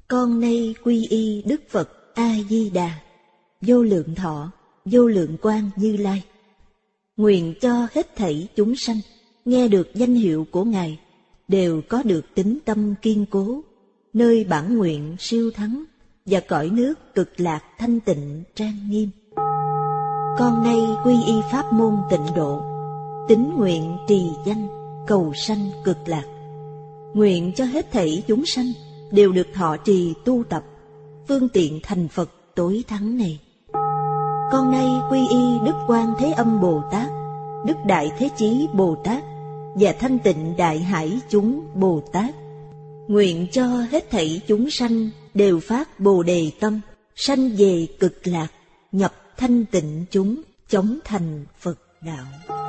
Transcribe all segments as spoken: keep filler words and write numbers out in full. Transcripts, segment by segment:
Con nay quy y Đức Phật A-di-đà, vô lượng thọ, vô lượng quang Như Lai. Nguyện cho hết thảy chúng sanh nghe được danh hiệu của Ngài đều có được tín tâm kiên cố, nơi bản nguyện siêu thắng và cõi nước cực lạc thanh tịnh trang nghiêm. Con nay quy y pháp môn tịnh độ, tín nguyện trì danh cầu sanh cực lạc. Nguyện cho hết thảy chúng sanh đều được thọ trì tu tập phương tiện thành Phật tối thắng này. Con nay quy y Đức Quan Thế Âm Bồ Tát, Đức Đại Thế Chí Bồ Tát và Thanh Tịnh Đại Hải chúng Bồ Tát. Nguyện cho hết thảy chúng sanh đều phát Bồ Đề tâm, sanh về cực lạc, nhập thanh tịnh chúng, chóng thành Phật đạo.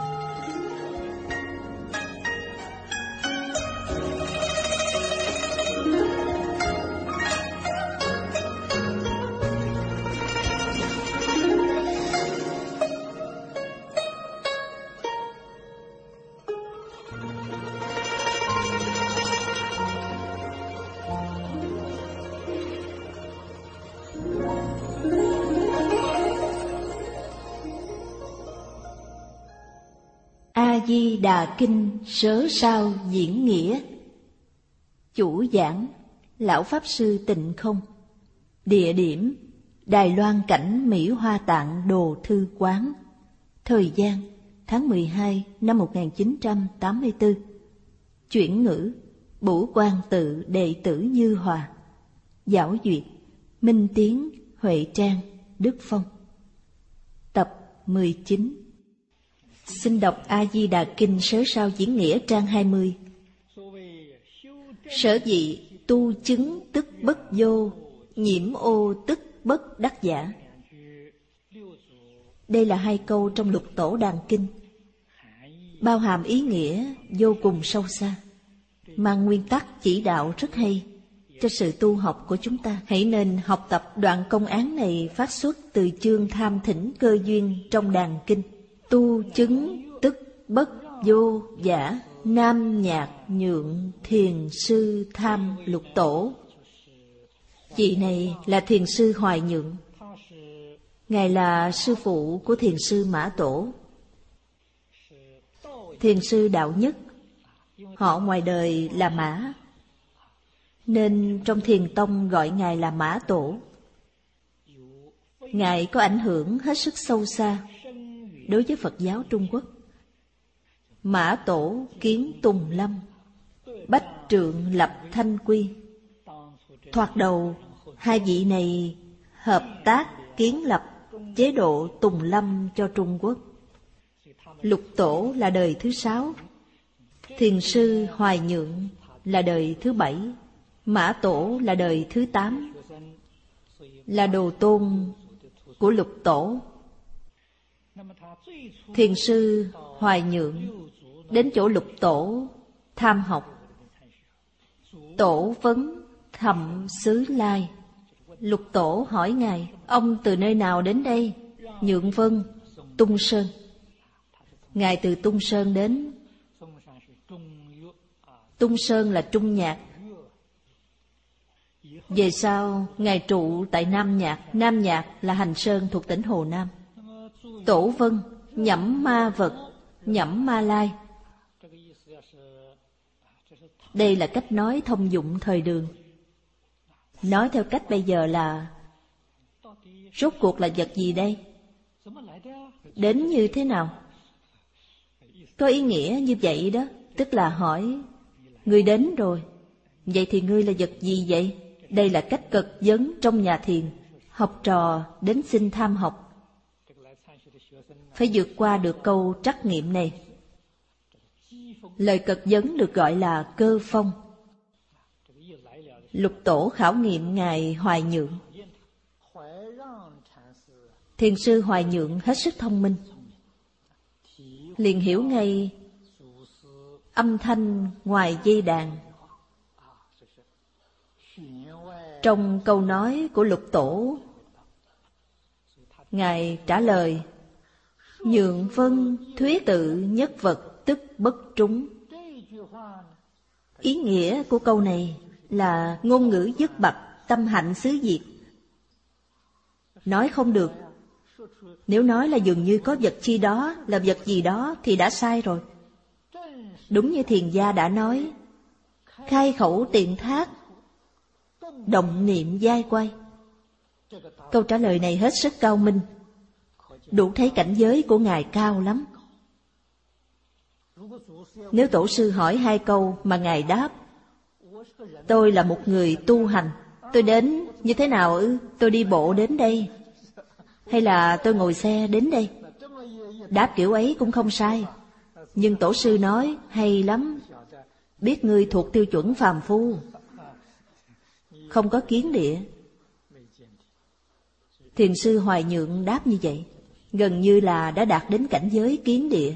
A-di-đà Kinh Sớ Sao Diễn Nghĩa. Chủ giảng Lão Pháp Sư Tịnh Không. Địa điểm Đài Loan Cảnh Mỹ Hoa Tạng Đồ Thư Quán. Thời gian tháng mười hai năm một nghìn chín trăm tám mươi tư. Chuyển ngữ Bửu Quan Tự đệ tử Như Hòa. Giảo duyệt Minh Tiến, Huệ Trang, Đức Phong. Tập mười chín. Xin đọc A-di-đà Kinh Sớ Sao Diễn Nghĩa trang hai mươi. Sở dĩ tu chứng tức bất vô, nhiễm ô tức bất đắc giả. Đây là hai câu trong Lục Tổ Đàn Kinh, bao hàm ý nghĩa vô cùng sâu xa, mang nguyên tắc chỉ đạo rất hay cho sự tu học của chúng ta. Hãy nên học tập đoạn công án này phát xuất từ chương Tham Thỉnh Cơ Duyên trong Đàn Kinh. Tu chứng tức bất vô giả, Nam Nhạc Nhượng Thiền Sư Tham Lục Tổ. Vị này là Thiền Sư Hoài Nhượng. Ngài là sư phụ của Thiền Sư Mã Tổ. Thiền Sư Đạo Nhất, họ ngoài đời là Mã, nên trong Thiền Tông gọi Ngài là Mã Tổ. Ngài có ảnh hưởng hết sức sâu xa đối với Phật giáo Trung Quốc. Mã Tổ kiến Tùng Lâm, Bách Trượng lập Thanh Quy. Thoạt đầu, hai vị này hợp tác kiến lập chế độ Tùng Lâm cho Trung Quốc. Lục Tổ là đời thứ sáu, Thiền Sư Hoài Nhượng là đời thứ bảy, Mã Tổ là đời thứ tám, là đồ tôn của Lục Tổ. Thiền Sư Hoài Nhượng đến chỗ Lục Tổ tham học. Tổ vấn Thậm Xứ Lai. Lục Tổ hỏi Ngài: ông từ nơi nào đến đây? Nhượng vâng, Tung Sơn. Ngài từ Tung Sơn đến. Tung Sơn là Trung Nhạc. Về sau Ngài trụ tại Nam Nhạc. Nam Nhạc là Hành Sơn thuộc tỉnh Hồ Nam. Tổ vân Nhẫm Ma Vật, Nhẫm Ma Lai. Đây là cách nói thông dụng thời Đường. Nói theo cách bây giờ là: rốt cuộc là vật gì đây? Đến như thế nào? Có ý nghĩa như vậy đó. Tức là hỏi: ngươi đến rồi, vậy thì ngươi là vật gì vậy? Đây là cách cực vấn trong nhà thiền. Học trò đến xin tham học phải vượt qua được câu trắc nghiệm này. Lời cực vấn được gọi là cơ phong. Lục Tổ khảo nghiệm Ngài Hoài Nhượng. Thiền Sư Hoài Nhượng hết sức thông minh, liền hiểu ngay âm thanh ngoài dây đàn. Trong câu nói của Lục Tổ, Ngài trả lời: nhượng vân thuyết tự nhất vật tức bất trúng. Ý nghĩa của câu này là ngôn ngữ dứt bặt, tâm hạnh xứ diệt. Nói không được. Nếu nói là dường như có vật chi đó, là vật gì đó thì đã sai rồi. Đúng như thiền gia đã nói, khai khẩu tiện thác, động niệm giai quay. Câu trả lời này hết sức cao minh, đủ thấy cảnh giới của Ngài cao lắm. Nếu tổ sư hỏi hai câu mà Ngài đáp, tôi là một người tu hành, tôi đến như thế nào ư? Tôi đi bộ đến đây, hay là tôi ngồi xe đến đây? Đáp kiểu ấy cũng không sai. Nhưng tổ sư nói, hay lắm, biết ngươi thuộc tiêu chuẩn phàm phu, không có kiến địa. Thiền sư Hoài Nhượng đáp như vậy, gần như là đã đạt đến cảnh giới kiến địa.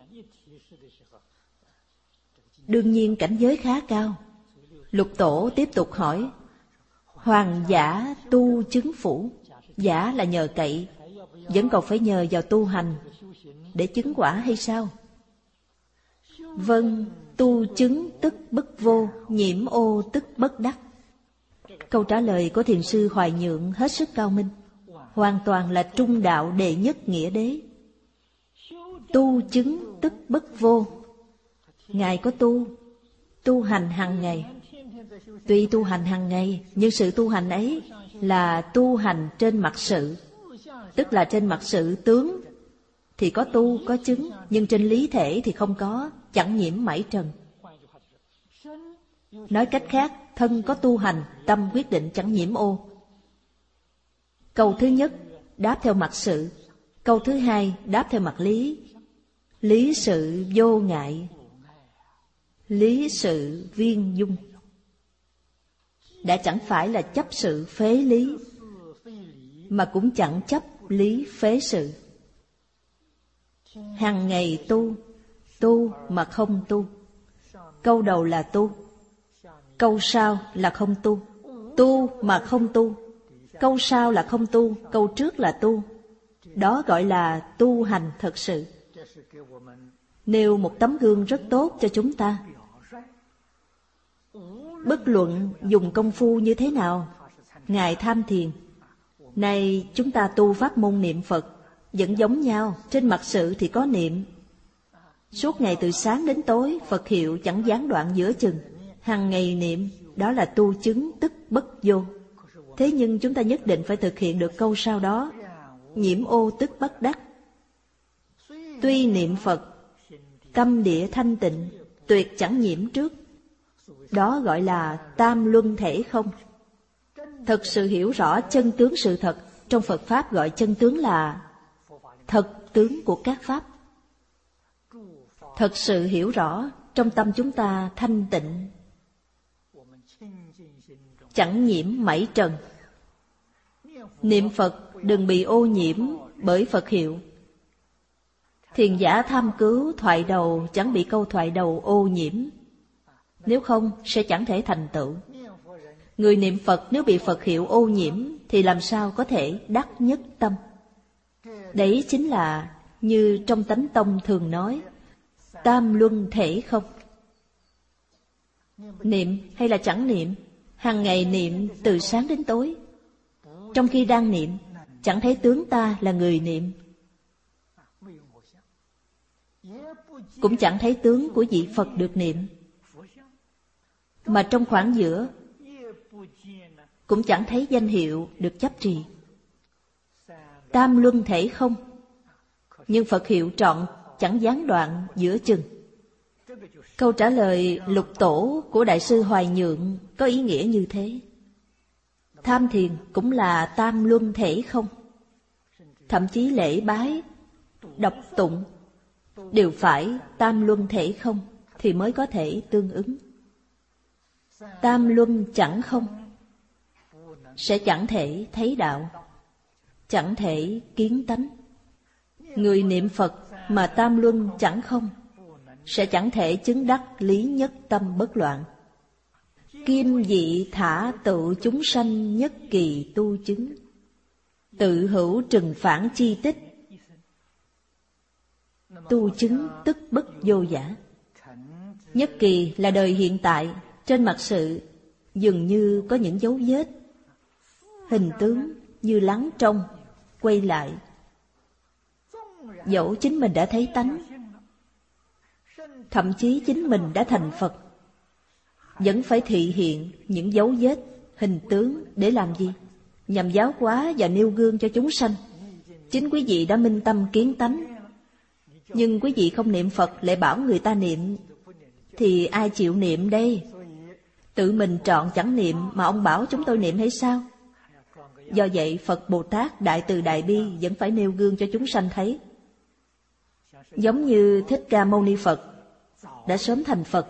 Đương nhiên cảnh giới khá cao. Lục tổ tiếp tục hỏi, hoàng giả tu chứng phủ, giả là nhờ cậy, vẫn còn phải nhờ vào tu hành để chứng quả hay sao? Vâng, tu chứng tức bất vô, nhiễm ô tức bất đắc. Câu trả lời của thiền sư Hoài Nhượng hết sức cao minh, hoàn toàn là trung đạo đệ nhất nghĩa đế. Tu chứng tức bất vô. Ngài có tu, tu hành hàng ngày. Tuy tu hành hàng ngày, nhưng sự tu hành ấy là tu hành trên mặt sự, tức là trên mặt sự tướng thì có tu, có chứng, nhưng trên lý thể thì không có, chẳng nhiễm mảy trần. Nói cách khác, thân có tu hành, tâm quyết định chẳng nhiễm ô. Câu thứ nhất đáp theo mặt sự, câu thứ hai đáp theo mặt lý. Lý sự vô ngại, lý sự viên dung. Đã chẳng phải là chấp sự phế lý, mà cũng chẳng chấp lý phế sự. Hàng ngày tu, tu mà không tu. Câu đầu là tu, câu sau là không tu. Tu mà không tu, câu sau là không tu, câu trước là tu. Đó gọi là tu hành thật sự. Nêu một tấm gương rất tốt cho chúng ta. Bất luận dùng công phu như thế nào, Ngài tham thiền. Này chúng ta tu pháp môn niệm Phật vẫn giống nhau, trên mặt sự thì có niệm. Suốt ngày từ sáng đến tối, Phật hiệu chẳng gián đoạn giữa chừng, hàng ngày niệm, đó là tu chứng tức bất vô. Thế nhưng chúng ta nhất định phải thực hiện được câu sau đó, nhiễm ô tức bất đắc. Tuy niệm Phật, tâm địa thanh tịnh, tuyệt chẳng nhiễm trước. Đó gọi là tam luân thể không. Thật sự hiểu rõ chân tướng sự thật, trong Phật Pháp gọi chân tướng là thật tướng của các Pháp. Thật sự hiểu rõ, trong tâm chúng ta thanh tịnh, chẳng nhiễm mảy trần. Niệm Phật đừng bị ô nhiễm bởi Phật hiệu. Thiền giả tham cứu thoại đầu chẳng bị câu thoại đầu ô nhiễm, nếu không sẽ chẳng thể thành tựu. Người niệm Phật nếu bị Phật hiệu ô nhiễm thì làm sao có thể đắc nhất tâm. Đấy chính là như trong Tánh Tông thường nói, tam luân thể không. Niệm hay là chẳng niệm, hàng ngày niệm từ sáng đến tối. Trong khi đang niệm, chẳng thấy tướng ta là người niệm, cũng chẳng thấy tướng của vị Phật được niệm. Mà trong khoảng giữa, cũng chẳng thấy danh hiệu được chấp trì. Tam luân thể không, nhưng Phật hiệu trọn chẳng gián đoạn giữa chừng. Câu trả lời lục tổ của Đại sư Hoài Nhượng có ý nghĩa như thế. Tham thiền cũng là tam luân thể không. Thậm chí lễ bái, đọc tụng đều phải tam luân thể không thì mới có thể tương ứng. Tam luân chẳng không, sẽ chẳng thể thấy đạo, chẳng thể kiến tánh. Người niệm Phật mà tam luân chẳng không, sẽ chẳng thể chứng đắc lý nhất tâm bất loạn. Kim dị thả tự chúng sanh nhất kỳ tu chứng, tự hữu trừng phản chi tích. Tu chứng tức bất vô giả. Nhất kỳ là đời hiện tại, trên mặt sự dường như có những dấu vết, hình tướng như lắng trong, quay lại. Dẫu chính mình đã thấy tánh, thậm chí chính mình đã thành Phật, vẫn phải thị hiện những dấu vết, hình tướng để làm gì? Nhằm giáo hóa và nêu gương cho chúng sanh. Chính quý vị đã minh tâm kiến tánh, nhưng quý vị không niệm Phật lại bảo người ta niệm, thì ai chịu niệm đây? Tự mình chọn chẳng niệm mà ông bảo chúng tôi niệm hay sao? Do vậy Phật Bồ Tát Đại Từ Đại Bi vẫn phải nêu gương cho chúng sanh thấy. Giống như Thích Ca Mâu Ni Phật đã sớm thành Phật.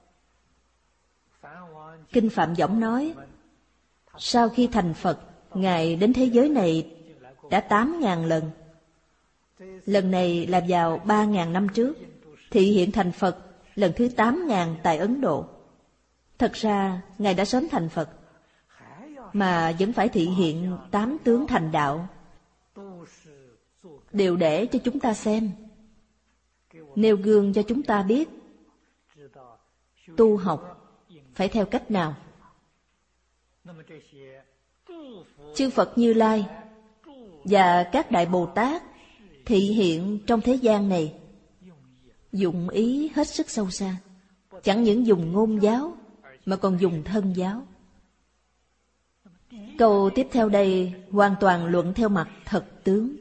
Kinh Phạm Võng nói, sau khi thành Phật, Ngài đến thế giới này đã tám ngàn lần. Lần này là vào ba ngàn năm trước, thị hiện thành Phật lần thứ tám ngàn tại Ấn Độ. Thật ra Ngài đã sớm thành Phật, mà vẫn phải thị hiện tám tướng thành đạo, đều để cho chúng ta xem, nêu gương cho chúng ta biết tu học phải theo cách nào. Chư Phật Như Lai và các Đại Bồ Tát thị hiện trong thế gian này dụng ý hết sức sâu xa, chẳng những dùng ngôn giáo mà còn dùng thân giáo. Câu tiếp theo đây hoàn toàn luận theo mặt thật tướng.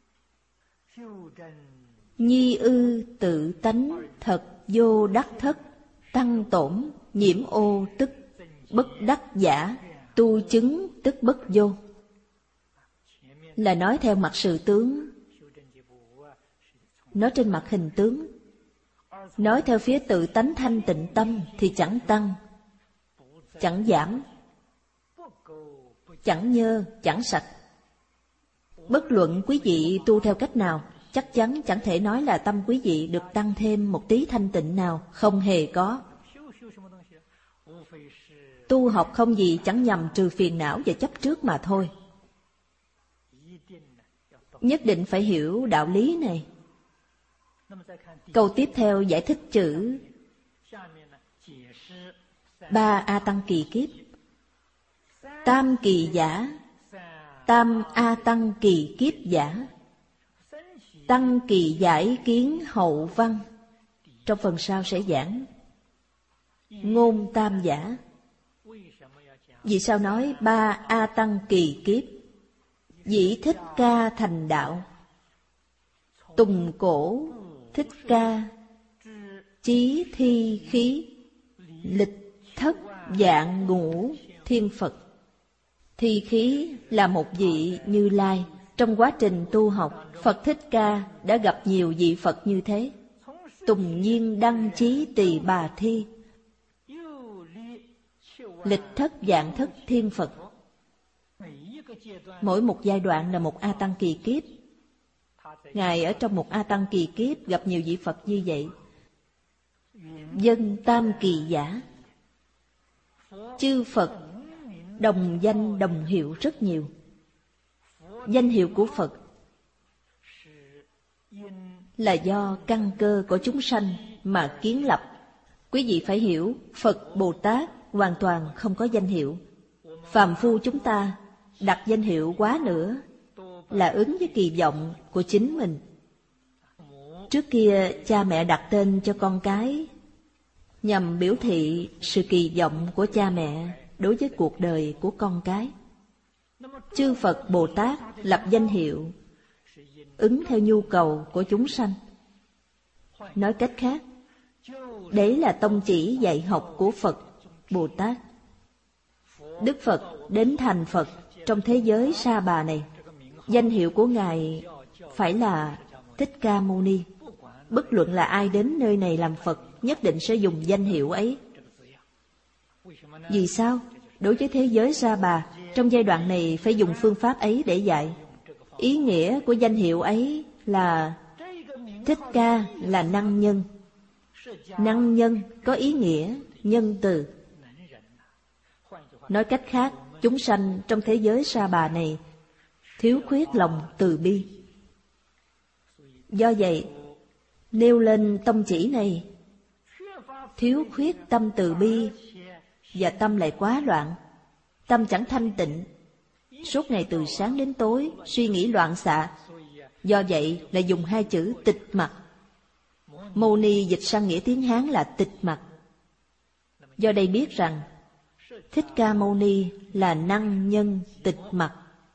Nhi ư tự tánh thật vô đắc thất, tăng tổn nhiễm ô tức bất đắc giả, tu chứng tức bất vô. Là nói theo mặt sự tướng, nói trên mặt hình tướng. Nói theo phía tự tánh thanh tịnh tâm thì chẳng tăng, chẳng giảm, chẳng nhơ, chẳng sạch. Bất luận quý vị tu theo cách nào, chắc chắn chẳng thể nói là tâm quý vị được tăng thêm một tí thanh tịnh nào, không hề có. Tu học không gì chẳng nhằm trừ phiền não và chấp trước mà thôi. Nhất định phải hiểu đạo lý này. Câu tiếp theo giải thích chữ ba A Tăng kỳ kiếp. Tam kỳ giả, tam A Tăng kỳ kiếp giả, tăng kỳ giải kiến hậu văn. Trong phần sau sẽ giảng ngôn tam giả. Vì sao nói ba A Tăng kỳ kiếp? Dĩ Thích Ca thành đạo, tùng cổ Thích Ca, chí thi khí, lịch thất dạng ngũ thiên Phật. Thi khí là một vị Như Lai. Trong quá trình tu học, Phật Thích Ca đã gặp nhiều vị Phật như thế. Tùng nhiên đăng chí tỳ bà thi, lịch thất dạng thất thiên Phật. Mỗi một giai đoạn là một A Tăng kỳ kiếp. Ngài ở trong một A Tăng kỳ kiếp gặp nhiều vị Phật như vậy. Dân tam kỳ giả, chư Phật đồng danh đồng hiệu rất nhiều. Danh hiệu của Phật là do căn cơ của chúng sanh mà kiến lập. Quý vị phải hiểu, Phật Bồ Tát hoàn toàn không có danh hiệu. Phàm phu chúng ta đặt danh hiệu quá nữa là ứng với kỳ vọng của chính mình. Trước kia cha mẹ đặt tên cho con cái nhằm biểu thị sự kỳ vọng của cha mẹ đối với cuộc đời của con cái. Chư Phật Bồ Tát lập danh hiệu ứng theo nhu cầu của chúng sanh. Nói cách khác, đấy là tông chỉ dạy học của Phật Bồ Tát. Đức Phật đến thành Phật trong thế giới Sa Bà này, danh hiệu của Ngài phải là Thích Ca Mâu Ni. Bất luận là ai đến nơi này làm Phật, nhất định sẽ dùng danh hiệu ấy. Vì sao? Đối với thế giới Sa Bà, trong giai đoạn này phải dùng phương pháp ấy để dạy. Ý nghĩa của danh hiệu ấy là Thích Ca là năng nhân. Năng nhân có ý nghĩa nhân từ. Nói cách khác, chúng sanh trong thế giới Sa Bà này thiếu khuyết lòng từ bi. Do vậy, nêu lên tông chỉ này, thiếu khuyết tâm từ bi và tâm lại quá loạn, tâm chẳng thanh tịnh, suốt ngày từ sáng đến tối, suy nghĩ loạn xạ. Do vậy là dùng hai chữ tịch mặc. Mâu Ni dịch sang nghĩa tiếng Hán là tịch mặc. Do đây biết rằng Thích Ca Mâu Ni là năng nhân tịch mặc,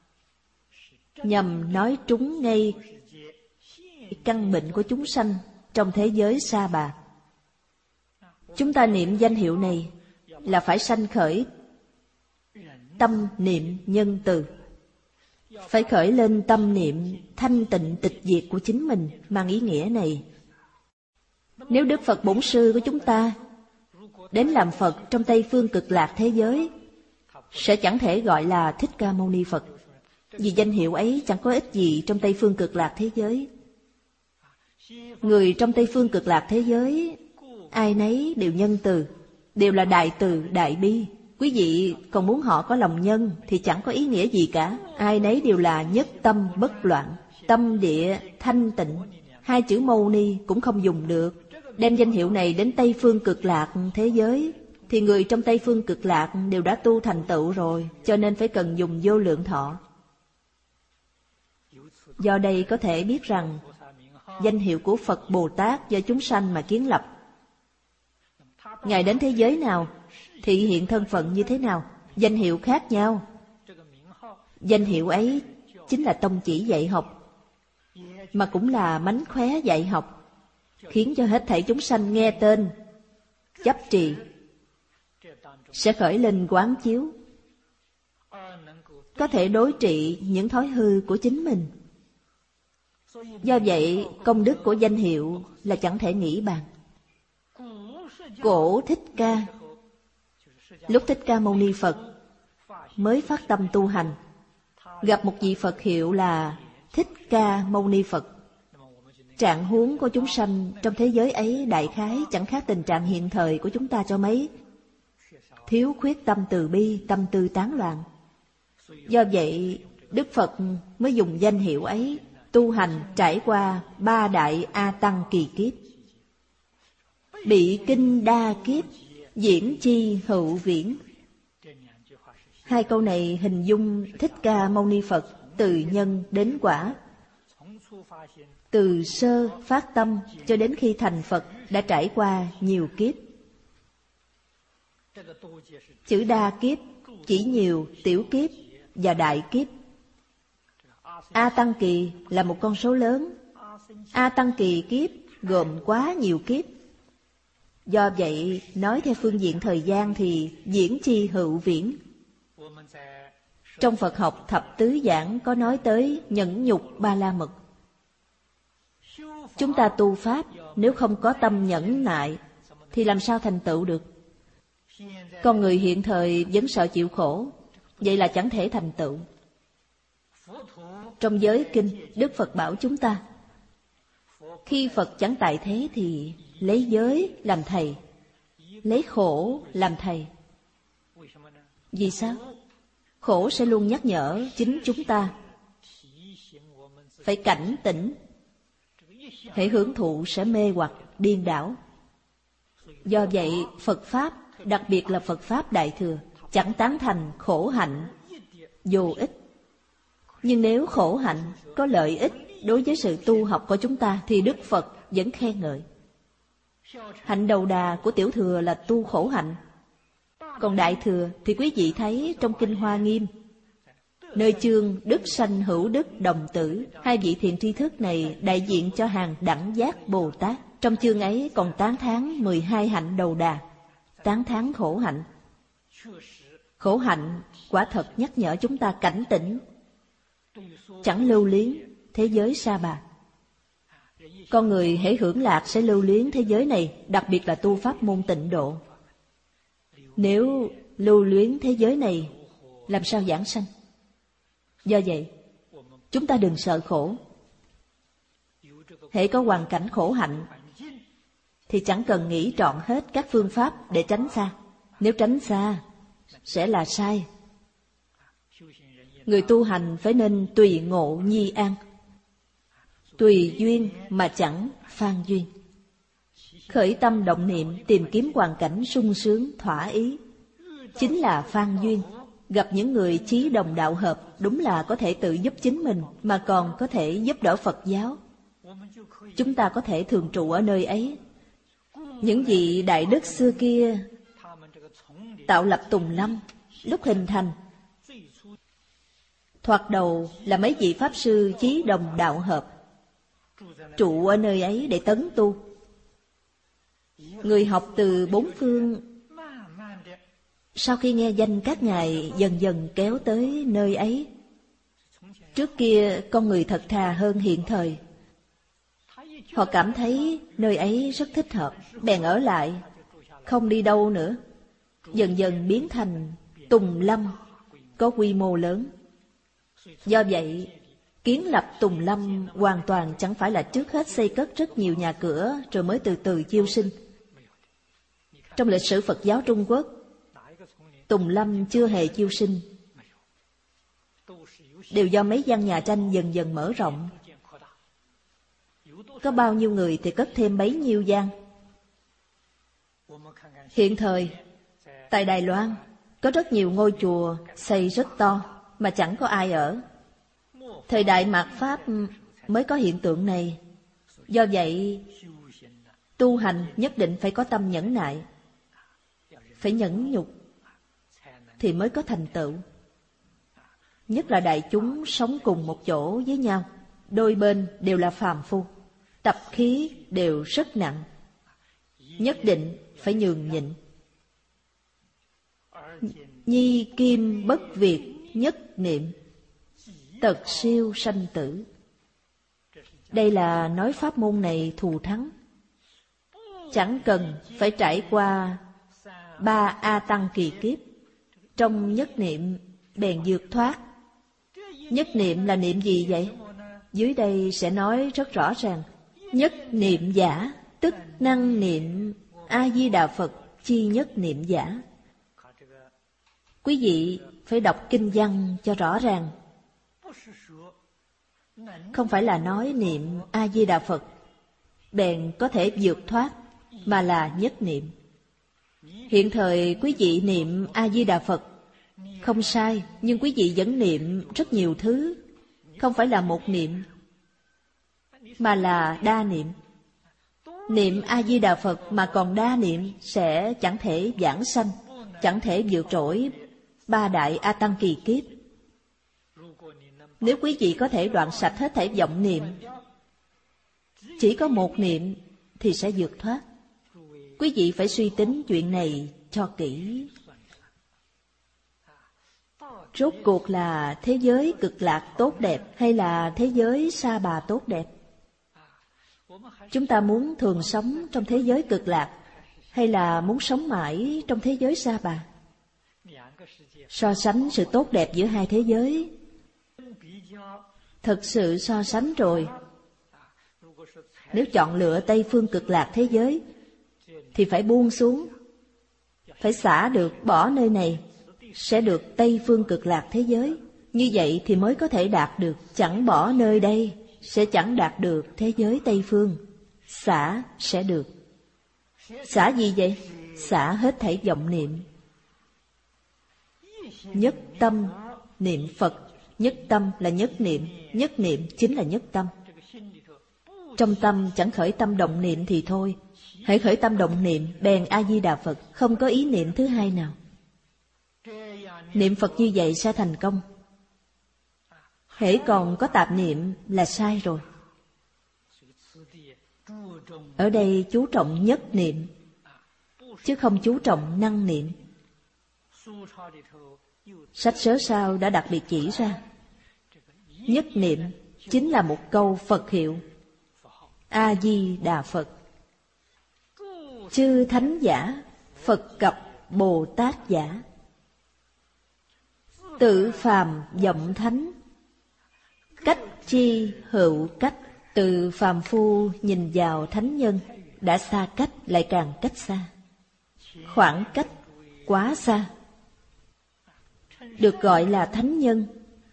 nhằm nói trúng ngay căn bệnh của chúng sanh trong thế giới sa bà. Chúng ta niệm danh hiệu này là phải sanh khởi tâm niệm nhân từ, phải khởi lên tâm niệm thanh tịnh tịch diệt của chính mình, mang ý nghĩa này. Nếu Đức Phật Bổn Sư của chúng ta đến làm Phật trong Tây Phương Cực Lạc thế giới, sẽ chẳng thể gọi là Thích Ca Mâu Ni Phật, vì danh hiệu ấy chẳng có ích gì trong Tây Phương Cực Lạc thế giới. Người trong Tây Phương Cực Lạc thế giới, ai nấy đều nhân từ, đều là đại từ, đại bi. Quý vị còn muốn họ có lòng nhân thì chẳng có ý nghĩa gì cả. Ai nấy đều là nhất tâm bất loạn, tâm địa thanh tịnh. Hai chữ Mâu Ni cũng không dùng được. Đem danh hiệu này đến Tây Phương Cực Lạc thế giới, thì người trong Tây Phương Cực Lạc đều đã tu thành tựu rồi, cho nên phải cần dùng vô lượng thọ. Do đây có thể biết rằng danh hiệu của Phật Bồ Tát do chúng sanh mà kiến lập. Ngài đến thế giới nào, thị hiện thân phận như thế nào, danh hiệu khác nhau. Danh hiệu ấy chính là tông chỉ dạy học, mà cũng là mánh khóe dạy học, khiến cho hết thảy chúng sanh nghe tên, chấp trì, sẽ khởi lên quán chiếu, có thể đối trị những thói hư của chính mình. Do vậy, công đức của danh hiệu là chẳng thể nghĩ bàn. Cổ Thích Ca, lúc Thích Ca Mâu Ni Phật mới phát tâm tu hành, gặp một vị Phật hiệu là Thích Ca Mâu Ni Phật. Trạng huống của chúng sanh trong thế giới ấy đại khái chẳng khác tình trạng hiện thời của chúng ta cho mấy. Thiếu khuyết tâm từ bi, tâm tư tán loạn. Do vậy, Đức Phật mới dùng danh hiệu ấy tu hành trải qua ba đại A Tăng kỳ kiếp. Bị kinh đa kiếp, diễn chi hữu viễn. Hai câu này hình dung Thích Ca Mâu Ni Phật từ nhân đến quả, từ sơ phát tâm cho đến khi thành Phật đã trải qua nhiều kiếp. Chữ đa kiếp chỉ nhiều tiểu kiếp và đại kiếp. A Tăng kỳ là một con số lớn. A Tăng kỳ kiếp gồm quá nhiều kiếp. Do vậy, nói theo phương diện thời gian thì diễn chi hữu viễn. Trong Phật học thập tứ giảng có nói tới nhẫn nhục ba la mật. Chúng ta tu Pháp nếu không có tâm nhẫn nại thì làm sao thành tựu được? Con người hiện thời vẫn sợ chịu khổ, vậy là chẳng thể thành tựu. Trong giới kinh, Đức Phật bảo chúng ta, khi Phật chẳng tại thế thì lấy giới làm thầy, lấy khổ làm thầy. Vì sao? Khổ sẽ luôn nhắc nhở chính chúng ta phải cảnh tỉnh, hễ hưởng thụ sẽ mê hoặc điên đảo. Do vậy, Phật Pháp, đặc biệt là Phật Pháp Đại Thừa, chẳng tán thành khổ hạnh vô ích. Nhưng nếu khổ hạnh có lợi ích đối với sự tu học của chúng ta thì Đức Phật vẫn khen ngợi. Hạnh đầu đà của Tiểu Thừa là tu khổ hạnh. Còn Đại Thừa thì quý vị thấy trong Kinh Hoa Nghiêm, nơi chương đức sanh hữu đức đồng tử, hai vị thiện tri thức này đại diện cho hàng đẳng giác Bồ Tát. Trong chương ấy còn tán thán mười hai hạnh đầu đà, tán thán khổ hạnh. Khổ hạnh quả thật nhắc nhở chúng ta cảnh tỉnh, chẳng lưu luyến thế giới sa bà. Con người hễ hưởng lạc sẽ lưu luyến thế giới này, đặc biệt là tu pháp môn tịnh độ. Nếu lưu luyến thế giới này, làm sao giảng sanh? Do vậy, chúng ta đừng sợ khổ. Hễ có hoàn cảnh khổ hạnh, thì chẳng cần nghĩ trọn hết các phương pháp để tránh xa. Nếu tránh xa, sẽ là sai. Người tu hành phải nên tùy ngộ nhi an, tùy duyên mà chẳng phan duyên. Khởi tâm động niệm tìm kiếm hoàn cảnh sung sướng thỏa ý, chính là phan duyên. gặp những người chí đồng đạo hợp, đúng là có thể tự giúp chính mình, mà còn có thể giúp đỡ Phật giáo. Chúng ta có thể thường trụ ở nơi ấy. Những vị đại đức xưa kia tạo lập Tùng Lâm, lúc hình thành, thoạt đầu là mấy vị Pháp Sư chí đồng đạo hợp, trụ ở nơi ấy để tấn tu. Người học từ bốn phương, sau khi nghe danh các ngài dần dần kéo tới nơi ấy. Trước kia con người thật thà hơn hiện thời. Họ cảm thấy nơi ấy rất thích hợp, bèn ở lại, không đi đâu nữa. Dần dần biến thành Tùng Lâm, có quy mô lớn. Do vậy, kiến lập Tùng Lâm hoàn toàn chẳng phải là trước hết xây cất rất nhiều nhà cửa rồi mới từ từ chiêu sinh. Trong lịch sử Phật giáo Trung Quốc, Tùng Lâm chưa hề chiêu sinh, đều do mấy gian nhà tranh dần dần mở rộng. Có bao nhiêu người thì cất thêm bấy nhiêu gian. Hiện thời, tại Đài Loan, có rất nhiều ngôi chùa xây rất to mà chẳng có ai ở. Thời đại mạt Pháp mới có hiện tượng này. Do vậy, tu hành nhất định phải có tâm nhẫn nại, phải nhẫn nhục thì mới có thành tựu. Nhất là đại chúng sống cùng một chỗ với nhau, đôi bên đều là phàm phu, tập khí đều rất nặng, nhất định phải nhường nhịn. Nhi kim bất việt nhất niệm, tật siêu sanh tử. Đây là nói pháp môn này thù thắng, chẳng cần phải trải qua ba A Tăng kỳ kiếp, trong nhất niệm bèn vượt thoát. Nhất niệm là niệm gì vậy? Dưới đây sẽ nói rất rõ ràng. Nhất niệm giả, tức năng niệm A-di-đà Phật chi nhất niệm giả. Quý vị phải đọc kinh văn cho rõ ràng. Không phải là nói niệm A-di-đà Phật bèn có thể vượt thoát, mà là nhất niệm. Hiện thời quý vị niệm A-di-đà Phật không sai, nhưng quý vị vẫn niệm rất nhiều thứ. Không phải là một niệm, mà là đa niệm. Niệm A-di-đà Phật mà còn đa niệm sẽ chẳng thể vãng sanh, chẳng thể vượt trội ba đại A Tăng kỳ kiếp. Nếu quý vị có thể đoạn sạch hết thảy vọng niệm, chỉ có một niệm thì sẽ vượt thoát. Quý vị phải suy tính chuyện này cho kỹ. Rốt cuộc là thế giới cực lạc tốt đẹp hay là thế giới sa bà tốt đẹp? Chúng ta muốn thường sống trong thế giới cực lạc hay là muốn sống mãi trong thế giới sa bà? So sánh sự tốt đẹp giữa hai thế giới. Thực sự so sánh rồi. Nếu chọn lựa Tây phương cực lạc thế giới thì phải buông xuống, phải xả được, bỏ nơi này, sẽ được Tây phương cực lạc thế giới. Như vậy thì mới có thể đạt được. Chẳng bỏ nơi đây sẽ chẳng đạt được thế giới Tây phương. Xả sẽ được. Xả gì vậy? Xả hết thảy vọng niệm. Nhất tâm niệm Phật. Nhất tâm là nhất niệm. Nhất niệm chính là nhất tâm. Trong tâm chẳng khởi tâm động niệm thì thôi. Hãy khởi tâm động niệm, bèn A-di-đà Phật, không có ý niệm thứ hai nào. Niệm Phật như vậy sẽ thành công. Hễ còn có tạp niệm là sai rồi. Ở đây chú trọng nhất niệm, chứ không chú trọng năng niệm. Sách sớ sao đã đặc biệt chỉ ra. Nhất niệm chính là một câu Phật hiệu. A-di-đà Phật. Chư thánh giả, Phật cập Bồ Tát giả. Tự phàm vọng thánh, cách chi hữu cách. Từ phàm phu nhìn vào thánh nhân, đã xa cách lại càng cách xa. Khoảng cách quá xa. Được gọi là thánh nhân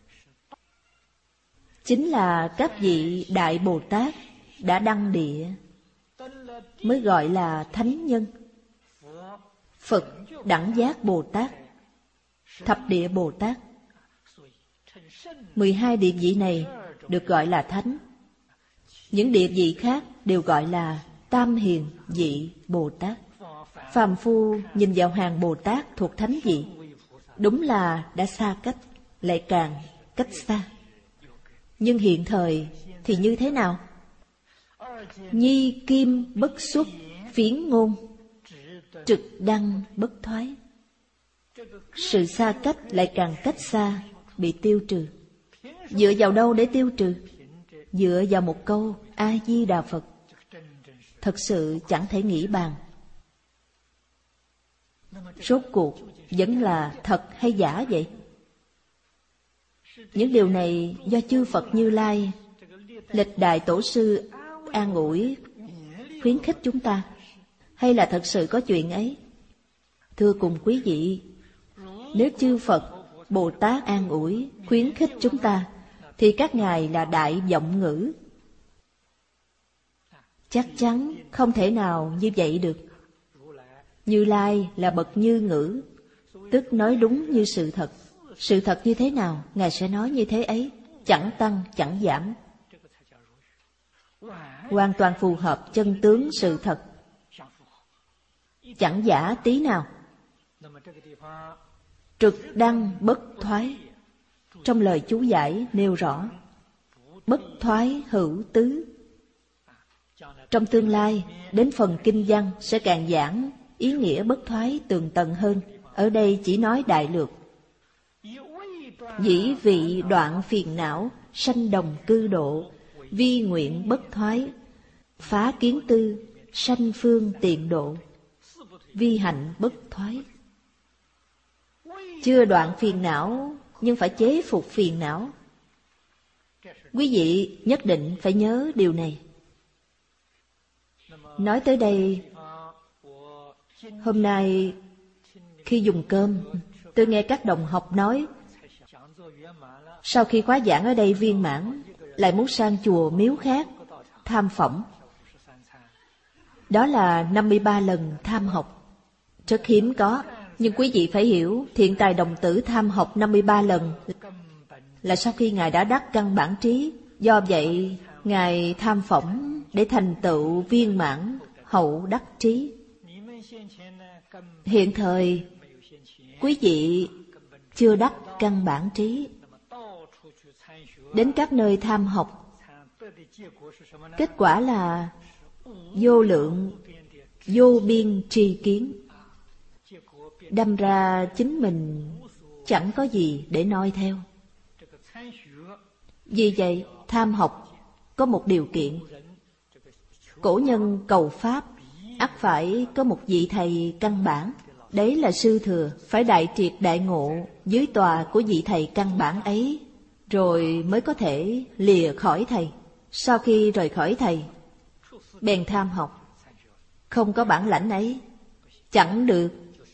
chính là các vị Đại Bồ Tát đã đăng địa, mới gọi là thánh nhân. Phật đẳng giác Bồ Tát thập địa Bồ Tát. mười hai địa vị này được gọi là thánh. Những địa vị khác đều gọi là tam hiền vị Bồ Tát. Phàm phu nhìn vào hàng Bồ Tát thuộc thánh vị, đúng là đã xa cách, lại càng cách xa. Nhưng hiện thời thì như thế nào? Nhi kim bất xuất, phiến ngôn, trực đăng bất thoái. Sự xa cách lại càng cách xa, bị tiêu trừ. Dựa vào đâu để tiêu trừ? Dựa vào một câu A-di-đà Phật. Thật sự chẳng thể nghĩ bàn. Rốt cuộc vẫn là thật hay giả vậy? Những điều này do chư Phật Như Lai, lịch đại tổ sư an ủi, khuyến khích chúng ta, hay là thật sự có chuyện ấy? Thưa cùng quý vị, nếu chư Phật, Bồ Tát an ủi, khuyến khích chúng ta, thì các ngài là đại vọng ngữ. Chắc chắn không thể nào như vậy được. Như Lai là bậc như ngữ, tức nói đúng như sự thật. Sự thật như thế nào, ngài sẽ nói như thế ấy, chẳng tăng chẳng giảm, hoàn toàn phù hợp chân tướng sự thật, chẳng giả tí nào. Trực đăng bất thoái, trong lời chú giải nêu rõ, bất thoái hữu tứ. Trong tương lai, đến phần kinh văn sẽ càng giảng ý nghĩa bất thoái tường tận hơn. Ở đây chỉ nói đại lược. Dĩ vị đoạn phiền não, sanh đồng cư độ, vi nguyện bất thoái, phá kiến tư, sanh phương tiện độ, vi hạnh bất thoái. Chưa đoạn phiền não, nhưng phải chế phục phiền não. Quý vị nhất định phải nhớ điều này. Nói tới đây, hôm nay khi dùng cơm, tôi nghe các đồng học nói, sau khi khóa giảng ở đây viên mãn, lại muốn sang chùa miếu khác tham phỏng. Đó là năm mươi ba lần tham học, rất hiếm có. Nhưng quý vị phải hiểu, thiện tài đồng tử tham học năm mươi ba lần là sau khi ngài đã đắc căn bản trí. Do vậy, ngài tham phỏng để thành tựu viên mãn hậu đắc trí. Hiện thời, quý vị chưa đắc căn bản trí, đến các nơi tham học, kết quả là vô lượng, vô biên tri kiến. Đâm ra chính mình chẳng có gì để noi theo. Vì vậy, tham học có một điều kiện. Cổ nhân cầu Pháp, ắt phải có một vị thầy căn bản. Đấy là sư thừa, phải đại triệt đại ngộ dưới tòa của vị thầy căn bản ấy, rồi mới có thể lìa khỏi thầy. Sau khi rời khỏi thầy, bèn tham học. Không có bản lãnh ấy, chẳng được.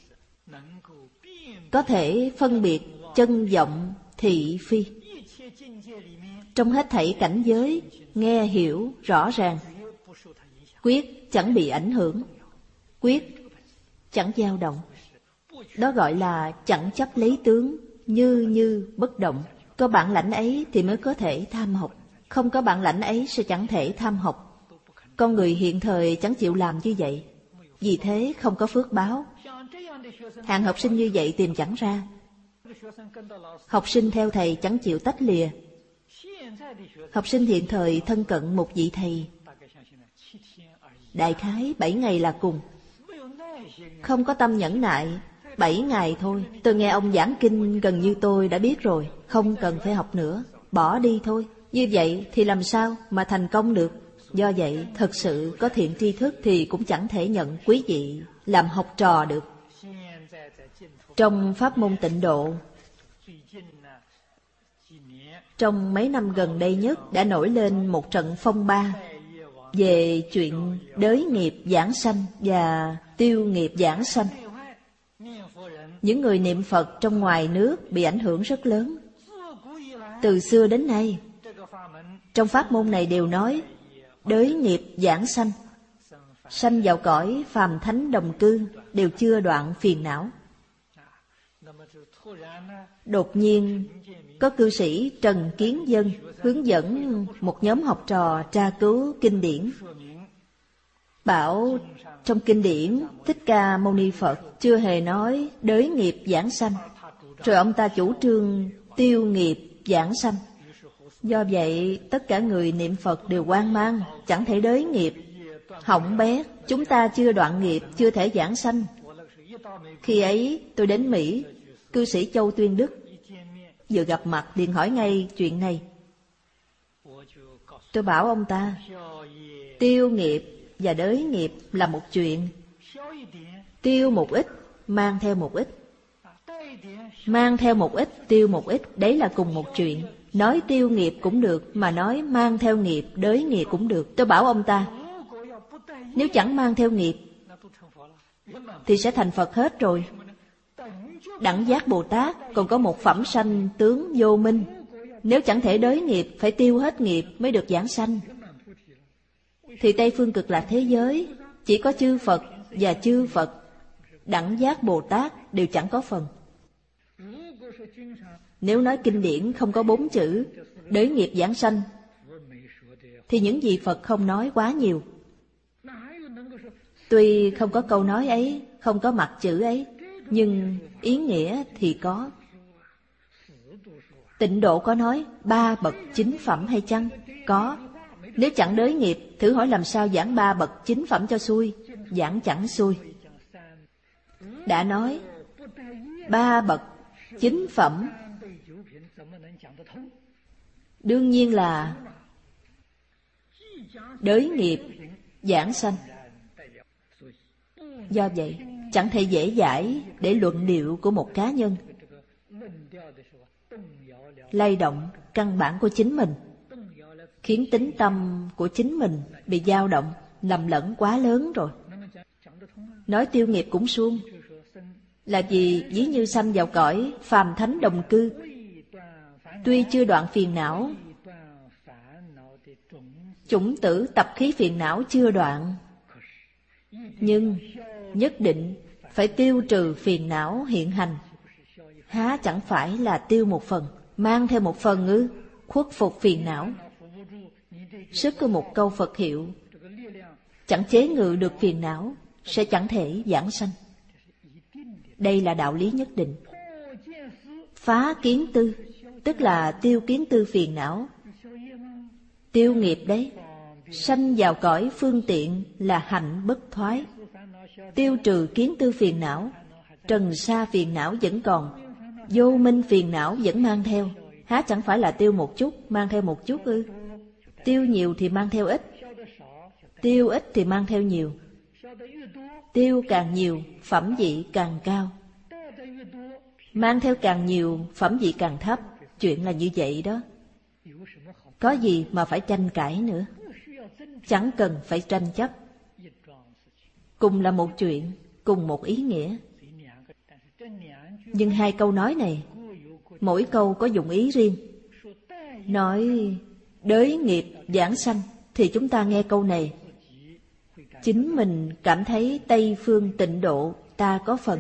Có thể phân biệt chân vọng thị phi. Trong hết thảy cảnh giới, nghe hiểu rõ ràng, quyết chẳng bị ảnh hưởng, quyết chẳng dao động. Đó gọi là chẳng chấp lấy tướng, như như bất động. Có bản lãnh ấy thì mới có thể tham học. Không có bản lãnh ấy sẽ chẳng thể tham học. Con người hiện thời chẳng chịu làm như vậy, vì thế không có phước báo. Hạng học sinh như vậy tìm chẳng ra. Học sinh theo thầy chẳng chịu tách lìa. Học sinh hiện thời thân cận một vị thầy, đại khái bảy ngày là cùng. Không có tâm nhẫn nại, bảy ngày thôi. Tôi nghe ông giảng kinh gần như tôi đã biết rồi, không cần phải học nữa, bỏ đi thôi. Như vậy thì làm sao mà thành công được? Do vậy, thật sự có thiện tri thức thì cũng chẳng thể nhận quý vị làm học trò được. Trong pháp môn tịnh độ, trong mấy năm gần đây nhất đã nổi lên một trận phong ba về chuyện đới nghiệp giảng sanh và tiêu nghiệp giảng sanh. Những người niệm Phật trong ngoài nước bị ảnh hưởng rất lớn. Từ xưa đến nay, trong pháp môn này đều nói đới nghiệp giảng sanh, sanh vào cõi phàm thánh đồng cư, đều chưa đoạn phiền não. Đột nhiên có cư sĩ Trần Kiến Dân hướng dẫn một nhóm học trò tra cứu kinh điển, bảo trong kinh điển Thích Ca Mâu Ni Phật chưa hề nói đới nghiệp giảng sanh, rồi ông ta chủ trương tiêu nghiệp giảng sanh. Do vậy tất cả người niệm Phật đều hoang mang, chẳng thể đới nghiệp, hỏng bét, chúng ta chưa đoạn nghiệp, chưa thể giảng sanh. Khi ấy tôi đến Mỹ, cư sĩ Châu Tuyên Đức vừa gặp mặt liền hỏi ngay chuyện này. Tôi bảo ông ta, tiêu nghiệp và đới nghiệp là một chuyện, tiêu một ít, mang theo một ít, mang theo một ít, tiêu một ít, đấy là cùng một chuyện. Nói tiêu nghiệp cũng được, mà nói mang theo nghiệp, đới nghiệp cũng được. Tôi bảo ông ta, nếu chẳng mang theo nghiệp thì sẽ thành Phật hết rồi. Đẳng Giác Bồ Tát còn có một phẩm sanh tướng vô minh. Nếu chẳng thể đới nghiệp, phải tiêu hết nghiệp mới được giảng sanh. Thì Tây Phương Cực Lạc thế giới chỉ có chư Phật và chư Phật, Đẳng Giác Bồ Tát đều chẳng có phần. Nếu nói kinh điển không có bốn chữ đới nghiệp giảng sanh, thì những gì Phật không nói quá nhiều. Tuy không có câu nói ấy, không có mặt chữ ấy, nhưng ý nghĩa thì có. Tịnh Độ có nói ba bậc chính phẩm hay chăng? Có. Nếu chẳng đới nghiệp, thử hỏi làm sao giảng ba bậc chính phẩm cho xuôi? Giảng chẳng xuôi. Đã nói ba bậc chính phẩm, đương nhiên là đới nghiệp giảng sanh. Do vậy chẳng thể dễ dãi để luận điệu của một cá nhân, lay động căn bản của chính mình, khiến tính tâm của chính mình bị dao động, lầm lẫn quá lớn rồi. Nói tiêu nghiệp cũng suông, là vì ví như sanh vào cõi phàm thánh đồng cư, tuy chưa đoạn phiền não, chủng tử tập khí phiền não chưa đoạn, nhưng nhất định phải tiêu trừ phiền não hiện hành. Há chẳng phải là tiêu một phần, mang theo một phần ư? Khuất phục phiền não. Sức của một câu Phật hiệu chẳng chế ngự được phiền não, sẽ chẳng thể giảng sanh. Đây là đạo lý nhất định. Phá kiến tư, tức là tiêu kiến tư phiền não, tiêu nghiệp đấy. Sanh vào cõi phương tiện là hạnh bất thoái. Tiêu trừ kiến tư phiền não, trần sa phiền não vẫn còn, vô minh phiền não vẫn mang theo. Há chẳng phải là tiêu một chút, mang theo một chút ư? Tiêu nhiều thì mang theo ít, tiêu ít thì mang theo nhiều. Tiêu càng nhiều, phẩm vị càng cao. Mang theo càng nhiều, phẩm vị càng thấp. Chuyện là như vậy đó. Có gì mà phải tranh cãi nữa? Chẳng cần phải tranh chấp. Cùng là một chuyện, cùng một ý nghĩa. Nhưng hai câu nói này, mỗi câu có dụng ý riêng. Nói đới nghiệp giảng sanh, thì chúng ta nghe câu này, chính mình cảm thấy Tây Phương Tịnh Độ ta có phần.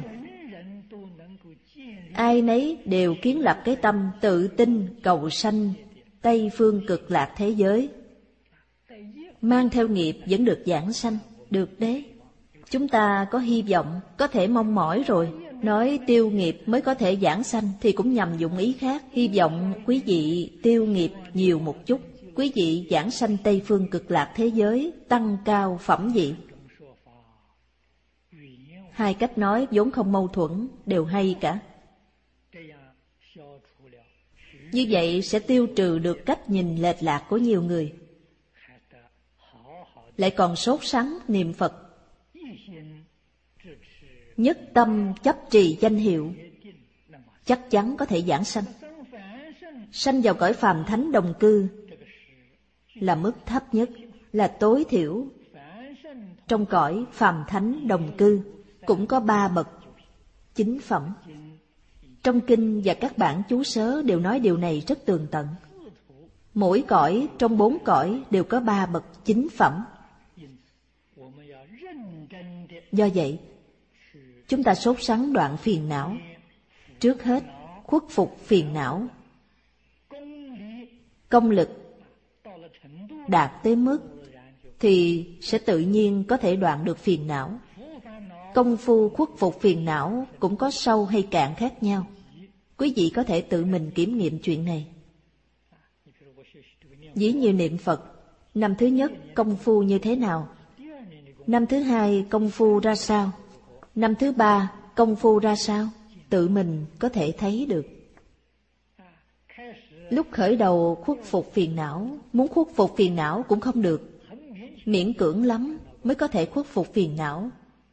Ai nấy đều kiến lập cái tâm tự tin cầu sanh Tây Phương Cực Lạc thế giới. Mang theo nghiệp vẫn được giảng sanh, được đấy. Chúng ta có hy vọng, có thể mong mỏi rồi. Nói tiêu nghiệp mới có thể giảng sanh thì cũng nhằm dụng ý khác. Hy vọng quý vị tiêu nghiệp nhiều một chút, quý vị giảng sanh Tây Phương Cực Lạc thế giới, tăng cao phẩm vị. Hai cách nói vốn không mâu thuẫn, đều hay cả. Như vậy sẽ tiêu trừ được cách nhìn lệch lạc của nhiều người, lại còn sốt sắng niệm Phật, nhất tâm chấp trì danh hiệu, chắc chắn có thể giảng sanh. Sanh vào cõi phàm thánh đồng cư là mức thấp nhất, là tối thiểu. Trong cõi phàm thánh đồng cư cũng có ba bậc chính phẩm. Trong kinh và các bản chú sớ đều nói điều này rất tường tận. Mỗi cõi trong bốn cõi đều có ba bậc chính phẩm. Do vậy, chúng ta sốt sắng đoạn phiền não, Trước hết, khuất phục phiền não. Công lực đạt tới mức thì sẽ tự nhiên có thể đoạn được phiền não. Công phu khuất phục phiền não cũng có sâu hay cạn khác nhau. Quý vị có thể tự mình kiểm nghiệm chuyện này. Ví như niệm Phật, năm thứ nhất công phu như thế nào? Năm thứ hai công phu ra sao? Năm thứ ba công phu ra sao? Tự mình có thể thấy được. Lúc khởi đầu khuất phục phiền não, muốn khuất phục phiền não cũng không được. Miễn cưỡng lắm mới có thể khuất phục phiền não.